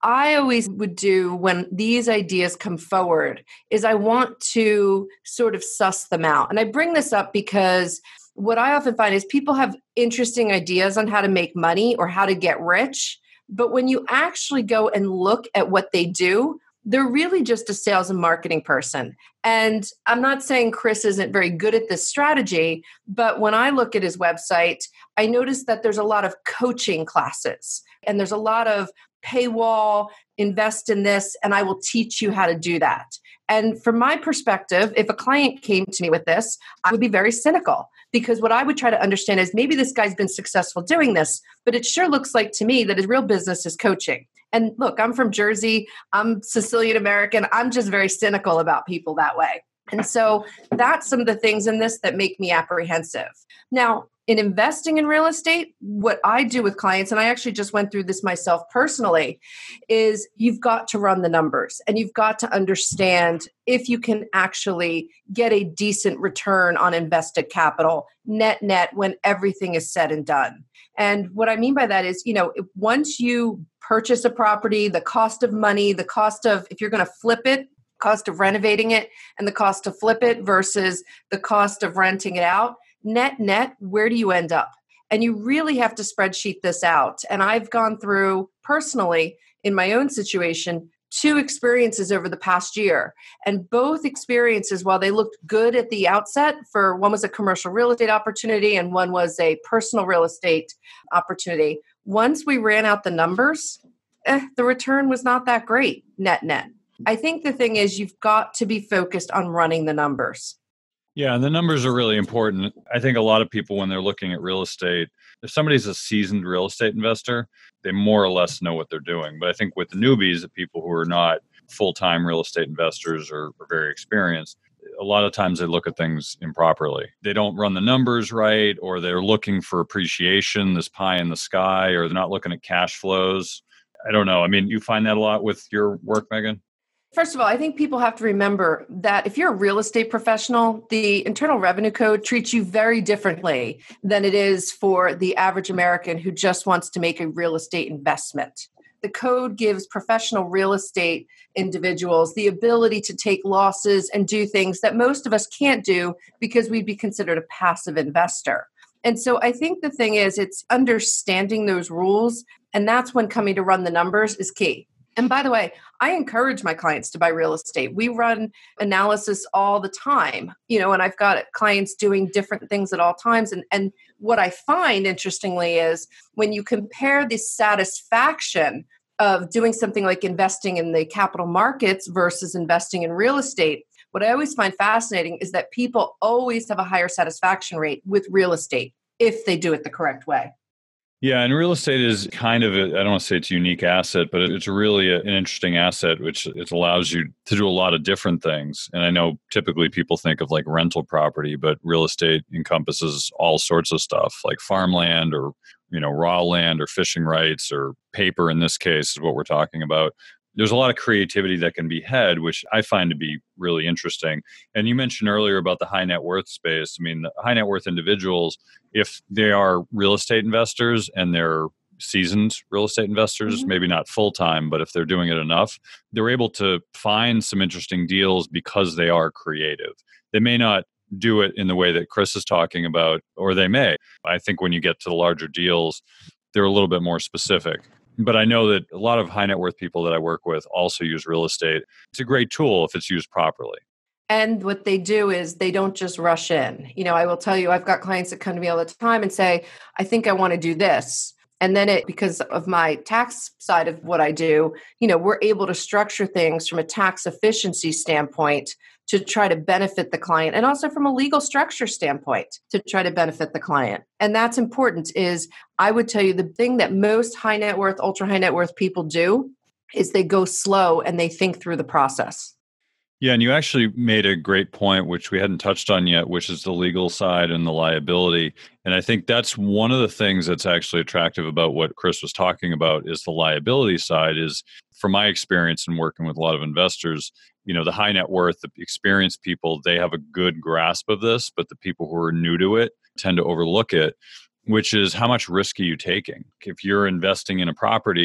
I always would do when these ideas come forward is I want to sort of suss them out. And I bring this up because what I often find is people have interesting ideas on how to make money or how to get rich. But when you actually go and look at what they do, they're really just a sales and marketing person. And I'm not saying Chris isn't very good at this strategy, but when I look at his website, I notice that there's a lot of coaching classes and there's a lot of paywall, invest in this, and I will teach you how to do that. And from my perspective, if a client came to me with this, I would be very cynical because what I would try to understand is maybe this guy's been successful doing this, but it sure looks like to me that his real business is coaching. And look, I'm from Jersey. I'm Sicilian American. I'm just very cynical about people that way. And so that's some of the things in this that make me apprehensive. Now, in investing in real estate, what I do with clients, and I actually just went through this myself personally, is you've got to run the numbers and you've got to understand if you can actually get a decent return on invested capital, net when everything is said and done. And what I mean by that is, once you purchase a property, the cost of money, the cost of, if you're going to flip it, cost of renovating it, and the cost to flip it versus the cost of renting it out, net, where do you end up? And you really have to spreadsheet this out. And I've gone through personally in my own situation, 2 experiences over the past year. And both experiences, while they looked good at the outset, for one was a commercial real estate opportunity and one was a personal real estate opportunity. Once we ran out the numbers, the return was not that great, net. I think the thing is you've got to be focused on running the numbers. Yeah, and the numbers are really important. I think a lot of people, when they're looking at real estate, if somebody's a seasoned real estate investor, they more or less know what they're doing. But I think with the newbies, the people who are not full-time real estate investors or very experienced, a lot of times they look at things improperly. They don't run the numbers right, or they're looking for appreciation, this pie in the sky, or they're not looking at cash flows. I don't know. I mean, you find that a lot with your work, Megan? First of all, I think people have to remember that if you're a real estate professional, the Internal Revenue Code treats you very differently than it is for the average American who just wants to make a real estate investment. The code gives professional real estate individuals the ability to take losses and do things that most of us can't do because we'd be considered a passive investor. And so I think the thing is, it's understanding those rules, and that's when coming to run the numbers is key. And by the way, I encourage my clients to buy real estate. We run analysis all the time, and I've got clients doing different things at all times. And what I find, interestingly, is when you compare the satisfaction of doing something like investing in the capital markets versus investing in real estate, what I always find fascinating is that people always have a higher satisfaction rate with real estate if they do it the correct way. Yeah, and real estate is kind of, I don't want to say it's a unique asset, but it's really an interesting asset, which it allows you to do a lot of different things. And I know typically people think of like rental property, but real estate encompasses all sorts of stuff like farmland or, raw land or fishing rights or paper in this case is what we're talking about. There's a lot of creativity that can be had, which I find to be really interesting. And you mentioned earlier about the high net worth space. I mean, the high net worth individuals, if they are real estate investors and they're seasoned real estate investors, maybe not full-time, but if they're doing it enough, they're able to find some interesting deals because they are creative. They may not do it in the way that Chris is talking about, or they may. I think when you get to the larger deals, they're a little bit more specific. But I know that a lot of high net worth people that I work with also use real estate. It's a great tool if it's used properly. And what they do is they don't just rush in. I will tell you, I've got clients that come to me all the time and say, I think I want to do this. And then because of my tax side of what I do, we're able to structure things from a tax efficiency standpoint to try to benefit the client, and also from a legal structure standpoint to try to benefit the client. And that's important. Is I would tell you the thing that most high net worth, ultra high net worth people do is they go slow and they think through the process. Yeah, and you actually made a great point, which we hadn't touched on yet, which is the legal side and the liability. And I think that's one of the things that's actually attractive about what Chris was talking about is the liability side is, from my experience in working with a lot of investors, the high net worth, the experienced people, they have a good grasp of this, but the people who are new to it tend to overlook it, which is how much risk are you taking? If you're investing in a property,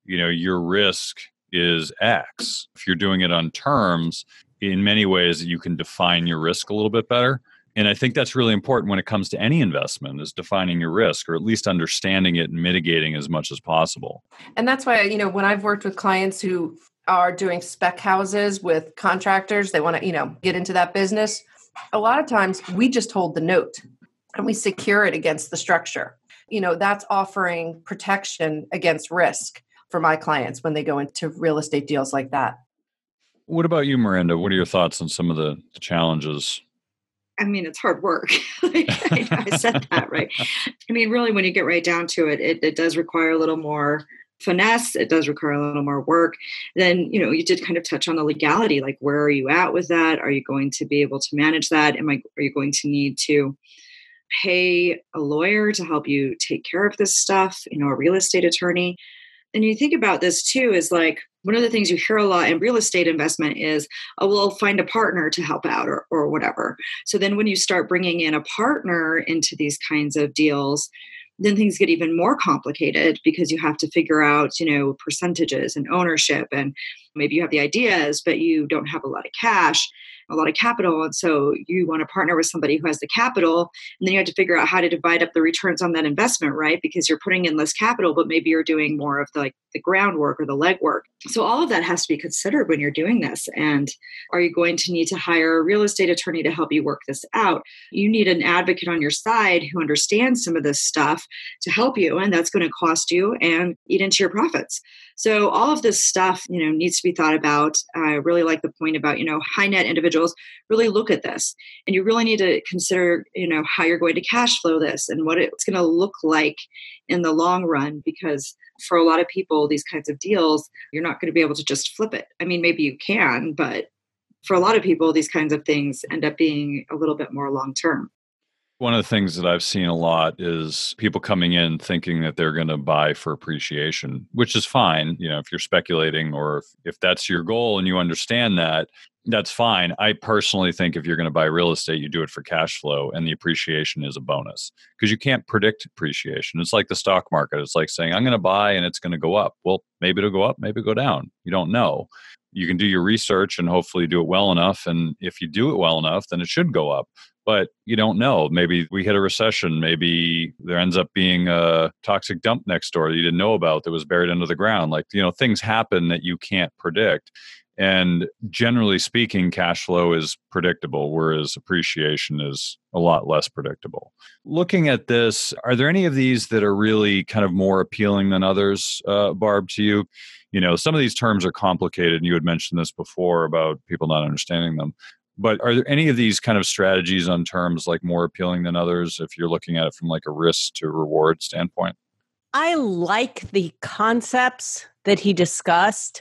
your risk is X. If you're doing it on terms, in many ways, you can define your risk a little bit better. And I think that's really important when it comes to any investment, is defining your risk, or at least understanding it and mitigating as much as possible. And that's why, when I've worked with clients who are doing spec houses with contractors, they want to, get into that business. A lot of times we just hold the note and we secure it against the structure. That's offering protection against risk for my clients when they go into real estate deals like that. What about you, Miranda? What are your thoughts on some of the challenges? I mean, it's hard work. I said that, right? I mean, really, when you get right down to it, it does require a little more finesse. It does require a little more work. Then, you did kind of touch on the legality, like where are you at with that? Are you going to be able to manage that? Are you going to need to pay a lawyer to help you take care of this stuff, a real estate attorney? And you think about this too, is like, one of the things you hear a lot in real estate investment is, we'll find a partner to help out or whatever. So then when you start bringing in a partner into these kinds of deals, then things get even more complicated because you have to figure out, percentages and ownership. And maybe you have the ideas, but you don't have a lot of cash, a lot of capital. And so you want to partner with somebody who has the capital. And then you have to figure out how to divide up the returns on that investment, right? Because you're putting in less capital, but maybe you're doing more of the groundwork or the legwork. So all of that has to be considered when you're doing this. And are you going to need to hire a real estate attorney to help you work this out? You need an advocate on your side who understands some of this stuff to help you. And that's going to cost you and eat into your profits. So all of this stuff, needs to be thought about. I really like the point about, high net individuals really look at this, and you really need to consider, how you're going to cash flow this and what it's going to look like in the long run. Because for a lot of people, these kinds of deals, you're not going to be able to just flip it. I mean, maybe you can, but for a lot of people, these kinds of things end up being a little bit more long-term. One of the things that I've seen a lot is people coming in thinking that they're going to buy for appreciation, which is fine. If you're speculating, or if that's your goal and you understand that, that's fine. I personally think if you're going to buy real estate, you do it for cash flow, and the appreciation is a bonus, because you can't predict appreciation. It's like the stock market. It's like saying, I'm going to buy and it's going to go up. Well, maybe it'll go up, maybe it'll go down. You don't know. You can do your research and hopefully do it well enough. And if you do it well enough, then it should go up. But you don't know. Maybe we hit a recession. Maybe there ends up being a toxic dump next door that you didn't know about that was buried under the ground. Like, things happen that you can't predict. And generally speaking, cash flow is predictable, whereas appreciation is a lot less predictable. Looking at this, are there any of these that are really kind of more appealing than others, Barb, to you? Some of these terms are complicated, and you had mentioned this before about people not understanding them. But are there any of these kind of strategies on terms like more appealing than others if you're looking at it from like a risk to reward standpoint? I like the concepts that he discussed.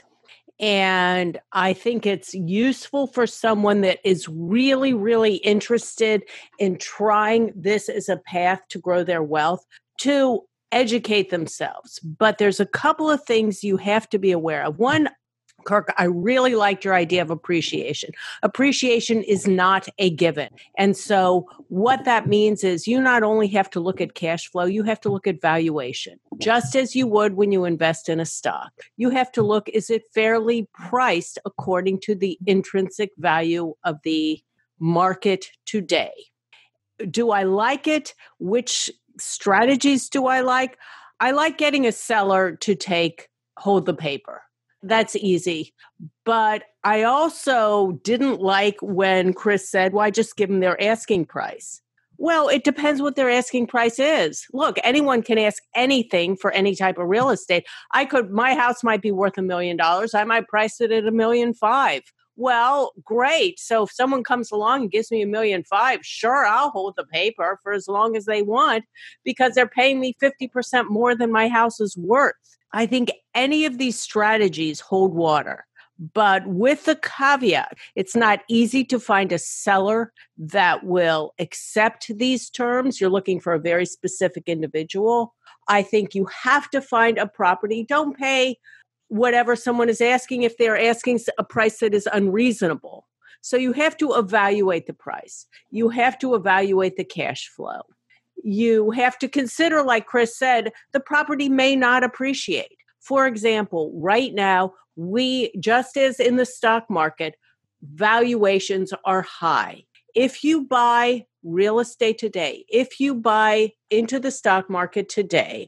And I think it's useful for someone that is really, really interested in trying this as a path to grow their wealth to educate themselves. But there's a couple of things you have to be aware of. One, Kirk, I really liked your idea of appreciation. Appreciation is not a given. And so what that means is you not only have to look at cash flow, you have to look at valuation, just as you would when you invest in a stock. You have to look, is it fairly priced according to the intrinsic value of the market today? Do I like it? Which strategies do I like? I like getting a seller to hold the paper. That's easy. But I also didn't like when Chris said, well, I just give them their asking price. Well, it depends what their asking price is. Look, anyone can ask anything for any type of real estate. My house might be worth $1 million. I might price it at $1.5 million. Well, great. So if someone comes along and gives me $1.5 million, sure, I'll hold the paper for as long as they want, because they're paying me 50% more than my house is worth. I think any of these strategies hold water, but with the caveat, it's not easy to find a seller that will accept these terms. You're looking for a very specific individual. I think you have to find a property. Don't pay whatever someone is asking if they're asking a price that is unreasonable. So you have to evaluate the price. You have to evaluate the cash flow. You have to consider, like Chris said, the property may not appreciate. For example, right now, just as in the stock market, valuations are high. If you buy real estate today, if you buy into the stock market today,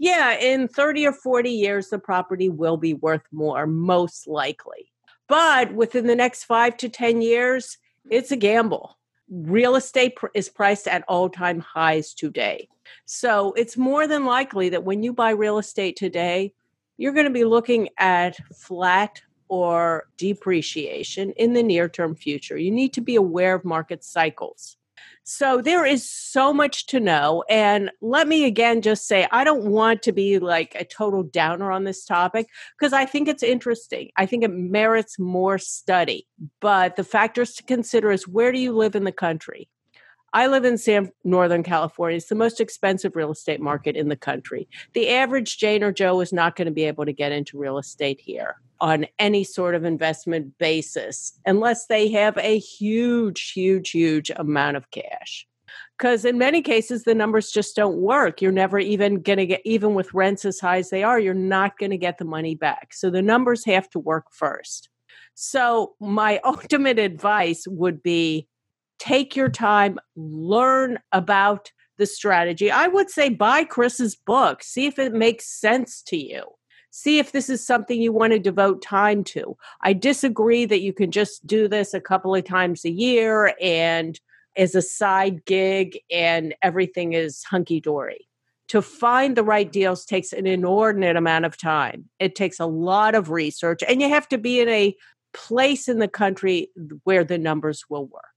in 30 or 40 years, the property will be worth more, most likely. But within the next 5 to 10 years, it's a gamble. Real estate is priced at all-time highs today. So it's more than likely that when you buy real estate today, you're going to be looking at flat or depreciation in the near-term future. You need to be aware of market cycles. So there is so much to know. And let me again just say, I don't want to be like a total downer on this topic because I think it's interesting. I think it merits more study. But the factors to consider is, where do you live in the country? I live in Northern California. It's the most expensive real estate market in the country. The average Jane or Joe is not going to be able to get into real estate here on any sort of investment basis unless they have a huge, huge, huge amount of cash. Because in many cases, the numbers just don't work. You're never even going to get, even with rents as high as they are, you're not going to get the money back. So the numbers have to work first. So my ultimate advice would be, take your time, learn about the strategy. I would say buy Chris's book. See if it makes sense to you. See if this is something you want to devote time to. I disagree that you can just do this a couple of times a year and as a side gig and everything is hunky-dory. To find the right deals takes an inordinate amount of time. It takes a lot of research, and you have to be in a place in the country where the numbers will work.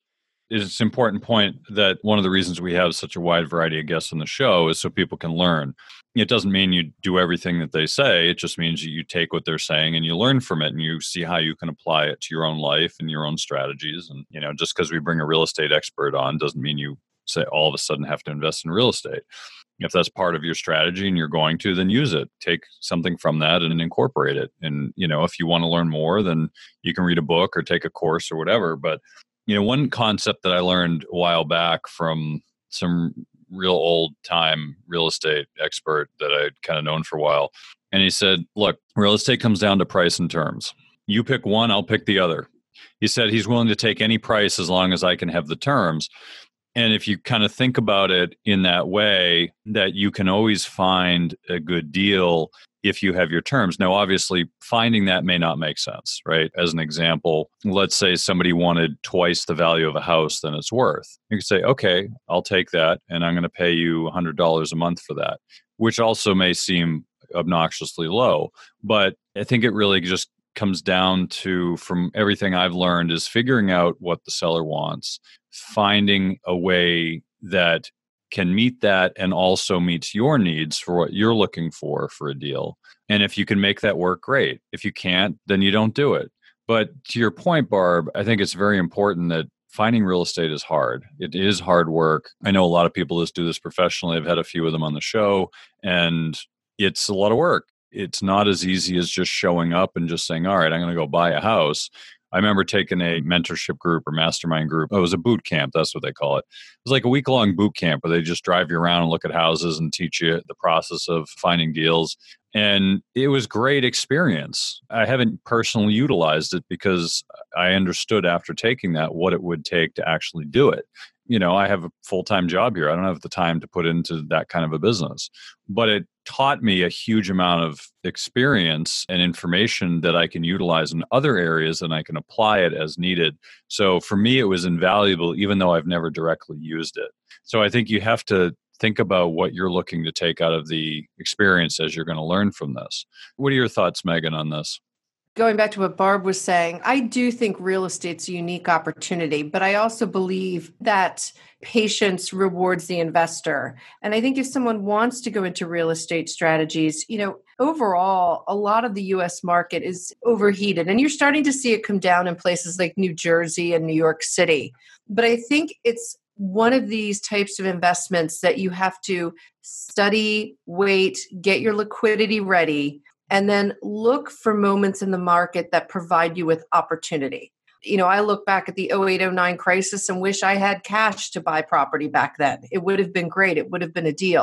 It's an important point that one of the reasons we have such a wide variety of guests on the show is so people can learn. It doesn't mean you do everything that they say. It just means you take what they're saying and you learn from it and you see how you can apply it to your own life and your own strategies. And, just because we bring a real estate expert on doesn't mean you say all of a sudden have to invest in real estate. If that's part of your strategy and you're going to, then use it. Take something from that and incorporate it. And, if you want to learn more, then you can read a book or take a course or whatever. But one concept that I learned a while back from some real old time real estate expert that I'd kind of known for a while. And he said, look, real estate comes down to price and terms. You pick one, I'll pick the other. He said he's willing to take any price as long as I can have the terms. And if you kind of think about it in that way, that you can always find a good deal if you have your terms. Now, obviously, finding that may not make sense, right? As an example, let's say somebody wanted twice the value of a house than it's worth. You could say, okay, I'll take that, and I'm going to pay you $100 a month for that, which also may seem obnoxiously low. But I think it really just comes down to, from everything I've learned, is figuring out what the seller wants, finding a way that can meet that and also meets your needs for what you're looking for a deal. And if you can make that work, great. If you can't, then you don't do it. But to your point, Barb, I think it's very important that finding real estate is hard. It is hard work. I know a lot of people that do this professionally. I've had a few of them on the show, and it's a lot of work. It's not as easy as just showing up and just saying, all right, I'm going to go buy a house. I remember taking a mentorship group or mastermind group. It was a boot camp. That's what they call it. It was like a week-long boot camp where they just drive you around and look at houses and teach you the process of finding deals. And it was a great experience. I haven't personally utilized it because I understood after taking that what it would take to actually do it. I have a full-time job here. I don't have the time to put into that kind of a business. But it taught me a huge amount of experience and information that I can utilize in other areas, and I can apply it as needed. So for me, it was invaluable, even though I've never directly used it. So I think you have to think about what you're looking to take out of the experience as you're going to learn from this. What are your thoughts, Megan, on this? Going back to what Barb was saying, I do think real estate's a unique opportunity, but I also believe that patience rewards the investor. And I think if someone wants to go into real estate strategies, overall, a lot of the US market is overheated, and you're starting to see it come down in places like New Jersey and New York City. But I think it's one of these types of investments that you have to study, wait, get your liquidity ready, and then look for moments in the market that provide you with opportunity. I look back at the 08-09 crisis and wish I had cash to buy property back then. It would have been great. It would have been a deal.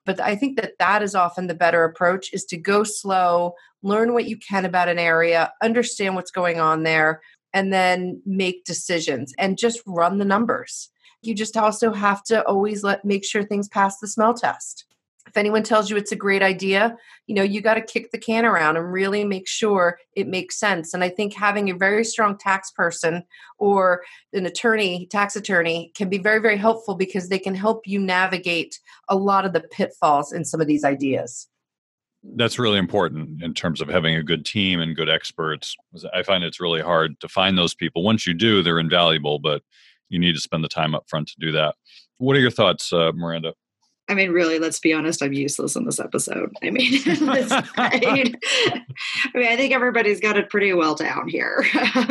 But I think that that is often the better approach, is to go slow, learn what you can about an area, understand what's going on there, and then make decisions and just run the numbers. You just also have to always make sure things pass the smell test. If anyone tells you it's a great idea, you got to kick the can around and really make sure it makes sense. And I think having a very strong tax person or an attorney, tax attorney, can be very, very helpful, because they can help you navigate a lot of the pitfalls in some of these ideas. That's really important in terms of having a good team and good experts. I find it's really hard to find those people. Once you do, they're invaluable, but you need to spend the time up front to do that. What are your thoughts, Miranda? I mean, really, let's be honest, I'm useless in this episode. I think everybody's got it pretty well down here.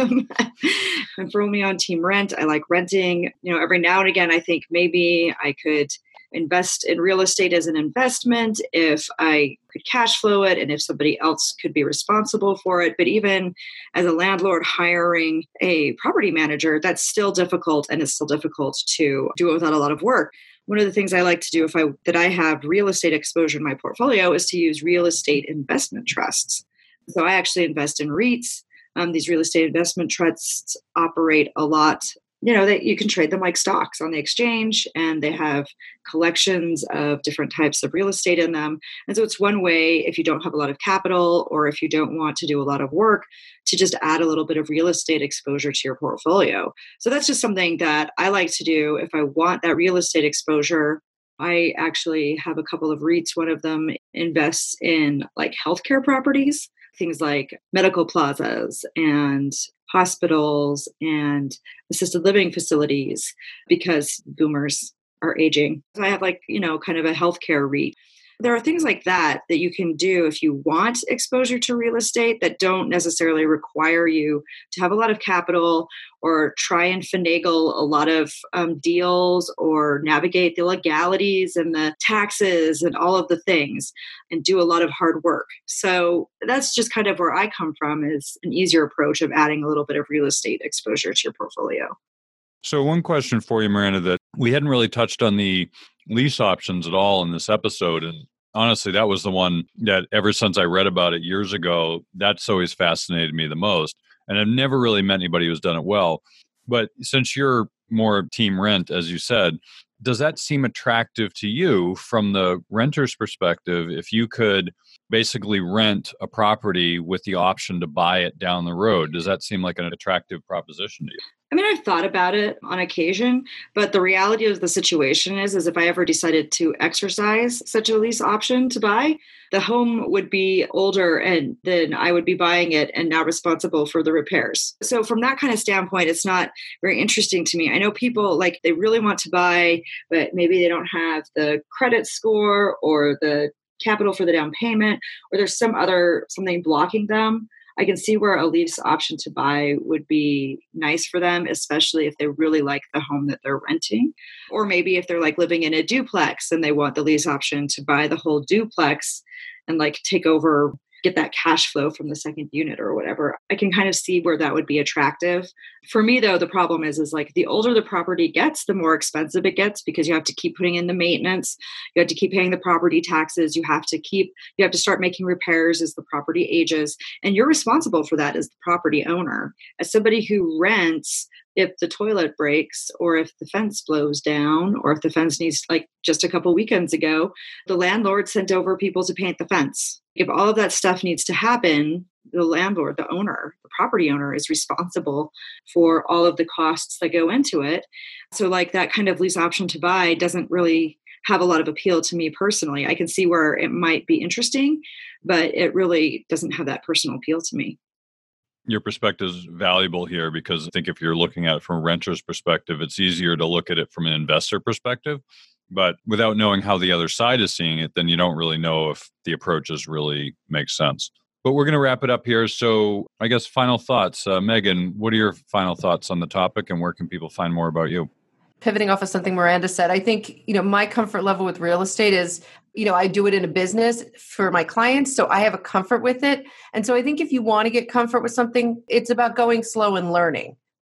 I'm firmly on Team Rent. I like renting. Every now and again, I think maybe I could invest in real estate as an investment if I could cash flow it and if somebody else could be responsible for it. But even as a landlord hiring a property manager, that's still difficult, and it's still difficult to do it without a lot of work. One of the things I like to do that I have real estate exposure in my portfolio is to use real estate investment trusts. So I actually invest in REITs. These real estate investment trusts operate a lot. That you can trade them like stocks on the exchange, and they have collections of different types of real estate in them. And so it's one way, if you don't have a lot of capital or if you don't want to do a lot of work, to just add a little bit of real estate exposure to your portfolio. So that's just something that I like to do if I want that real estate exposure. I actually have a couple of REITs. One of them invests in like healthcare properties, things like medical plazas and hospitals and assisted living facilities, because boomers are aging. So I have kind of a healthcare REIT. There are things like that you can do if you want exposure to real estate that don't necessarily require you to have a lot of capital or try and finagle a lot of deals or navigate the legalities and the taxes and all of the things and do a lot of hard work. So that's just kind of where I come from, is an easier approach of adding a little bit of real estate exposure to your portfolio. So one question for you, Miranda, that we hadn't really touched on the lease options at all in this episode. And honestly, that was the one that ever since I read about it years ago, that's always fascinated me the most. And I've never really met anybody who's done it well. But since you're more Team Rent, as you said, does that seem attractive to you from the renter's perspective if you could basically rent a property with the option to buy it down the road? Does that seem like an attractive proposition to you? I mean, I've thought about it on occasion, but the reality of the situation is if I ever decided to exercise such a lease option to buy, the home would be older and then I would be buying it and now responsible for the repairs. So from that kind of standpoint, it's not very interesting to me. I know people they really want to buy, but maybe they don't have the credit score or the capital for the down payment, or there's something blocking them. I can see where a lease option to buy would be nice for them, especially if they really like the home that they're renting. Or maybe if they're living in a duplex and they want the lease option to buy the whole duplex and take over, get that cash flow from the second unit or whatever. I can kind of see where that would be attractive. For me, though, the problem is the older the property gets, the more expensive it gets, because you have to keep putting in the maintenance. You have to keep paying the property taxes. You have to start making repairs as the property ages. And you're responsible for that as the property owner. As somebody who rents, if the toilet breaks or if the fence blows down or if the fence needs, just a couple weekends ago, the landlord sent over people to paint the fence. If all of that stuff needs to happen, the landlord, the owner, the property owner is responsible for all of the costs that go into it. So that kind of lease option to buy doesn't really have a lot of appeal to me personally. I can see where it might be interesting, but it really doesn't have that personal appeal to me. Your perspective is valuable here, because I think if you're looking at it from a renter's perspective, it's easier to look at it from an investor perspective. But without knowing how the other side is seeing it, then you don't really know if the approaches really make sense. But we're going to wrap it up here. So I guess final thoughts. Megan, what are your final thoughts on the topic, and where can people find more about you? Pivoting off of something Miranda said, I think, my comfort level with real estate is, I do it in a business for my clients, so I have a comfort with it. And so I think if you want to get comfort with something, it's about going slow and learning,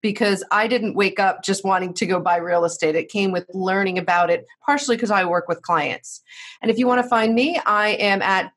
because I didn't wake up just wanting to go buy real estate. It came with learning about it, partially because I work with clients. And if you want to find me, I am at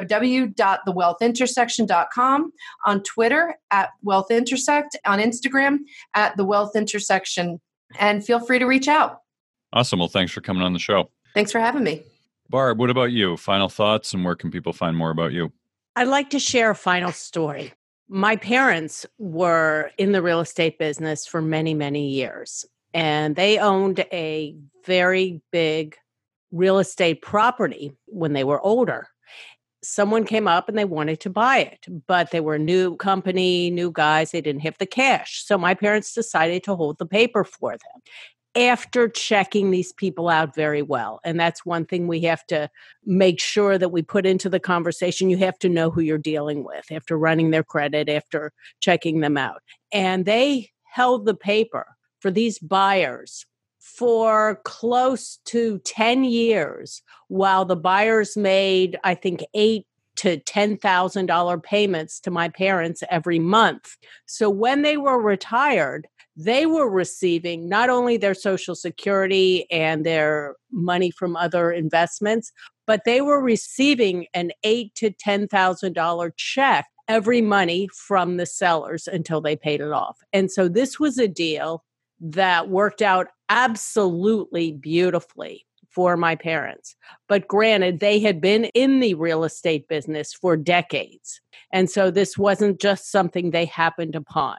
www.thewealthintersection.com, on Twitter at Wealth Intersect, on Instagram at The Wealth Intersection, and feel free to reach out. Awesome. Well, thanks for coming on the show. Thanks for having me. Barb, what about you? Final thoughts, and where can people find more about you? I'd like to share a final story. My parents were in the real estate business for many, many years, and they owned a very big real estate property when they were older. Someone came up and they wanted to buy it, but they were a new company, new guys. They didn't have the cash. So my parents decided to hold the paper for them after checking these people out very well. And that's one thing we have to make sure that we put into the conversation. You have to know who you're dealing with after running their credit, after checking them out. And they held the paper for these buyers for close to 10 years, while the buyers made, I think, $8,000 to $10,000 payments to my parents every month. So when they were retired, they were receiving not only their Social Security and their money from other investments, but they were receiving an $8,000 to $10,000 check every money from the sellers until they paid it off. And so this was a deal that worked out absolutely beautifully for my parents. But granted, they had been in the real estate business for decades. And so this wasn't just something they happened upon.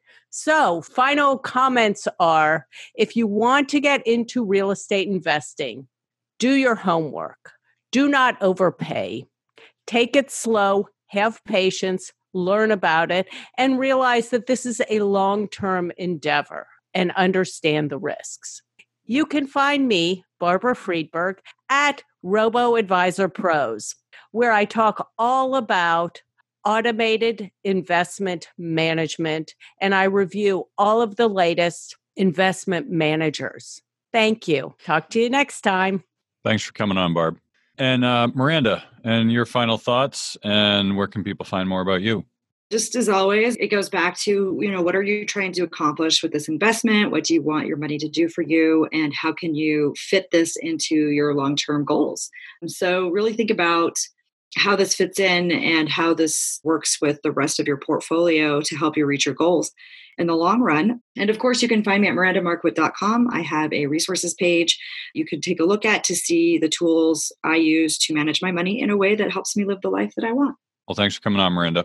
So final comments are, if you want to get into real estate investing, do your homework. Do not overpay. Take it slow, have patience, learn about it, and realize that this is a long-term endeavor and understand the risks. You can find me, Barbara Friedberg, at Robo Advisor Pros, where I talk all about automated investment management, and I review all of the latest investment managers. Thank you. Talk to you next time. Thanks for coming on, Barb. And Miranda, and your final thoughts, and where can people find more about you? Just as always, it goes back to, what are you trying to accomplish with this investment? What do you want your money to do for you? And how can you fit this into your long-term goals? So really think about how this fits in and how this works with the rest of your portfolio to help you reach your goals in the long run. And of course, you can find me at mirandamarkwood.com. I have a resources page you can take a look at to see the tools I use to manage my money in a way that helps me live the life that I want. Well, thanks for coming on, Miranda.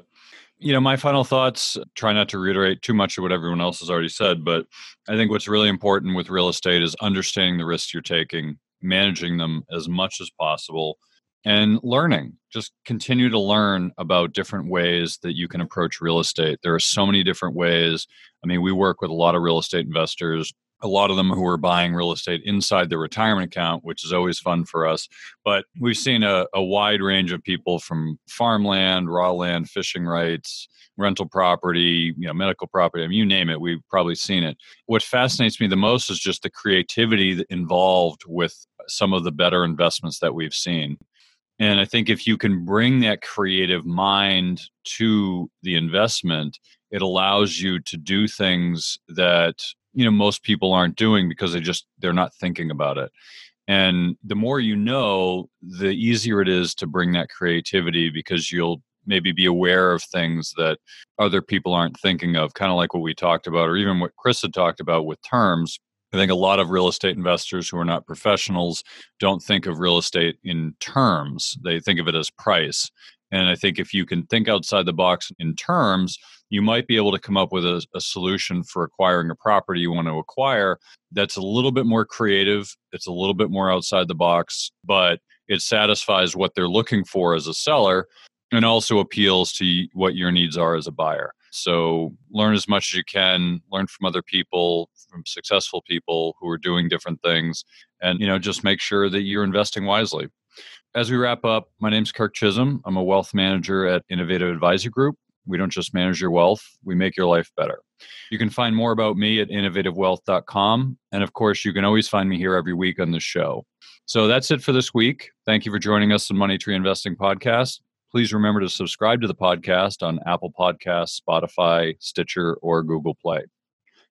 My final thoughts, try not to reiterate too much of what everyone else has already said, but I think what's really important with real estate is understanding the risks you're taking, managing them as much as possible, and learning. Just continue to learn about different ways that you can approach real estate. There are so many different ways. We work with a lot of real estate investors, a lot of them who are buying real estate inside their retirement account, which is always fun for us. But we've seen a wide range of people, from farmland, raw land, fishing rights, rental property, medical property. You name it, we've probably seen it. What fascinates me the most is just the creativity involved with some of the better investments that we've seen. And I think if you can bring that creative mind to the investment, it allows you to do things that most people aren't doing because they're not thinking about it. And the more you know, the easier it is to bring that creativity, because you'll maybe be aware of things that other people aren't thinking of, kind of like what we talked about, or even what Chris had talked about with terms. I think a lot of real estate investors who are not professionals don't think of real estate in terms. They think of it as price. And I think if you can think outside the box in terms, you might be able to come up with a solution for acquiring a property you want to acquire that's a little bit more creative. It's a little bit more outside the box, but it satisfies what they're looking for as a seller and also appeals to what your needs are as a buyer. So learn as much as you can, learn from other people, from successful people who are doing different things, and just make sure that you're investing wisely. As we wrap up, my name's Kirk Chisholm. I'm a wealth manager at Innovative Advisor Group. We don't just manage your wealth, we make your life better. You can find more about me at innovativewealth.com. And of course, you can always find me here every week on the show. So that's it for this week. Thank you for joining us on Money Tree Investing Podcast. Please remember to subscribe to the podcast on Apple Podcasts, Spotify, Stitcher, or Google Play.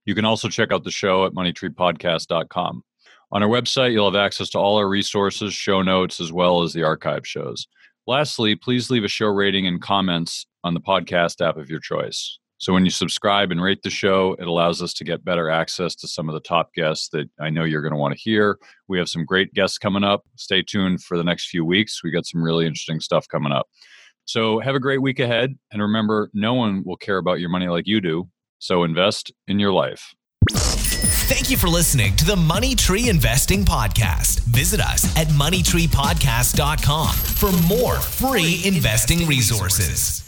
You can also check out the show at moneytreepodcast.com. On our website, you'll have access to all our resources, show notes, as well as the archive shows. Lastly, please leave a show rating and comments on the podcast app of your choice. So when you subscribe and rate the show, it allows us to get better access to some of the top guests that I know you're going to want to hear. We have some great guests coming up. Stay tuned for the next few weeks. We got some really interesting stuff coming up. So have a great week ahead. And remember, no one will care about your money like you do. So invest in your life. Thank you for listening to the Money Tree Investing Podcast. Visit us at moneytreepodcast.com for more free investing resources.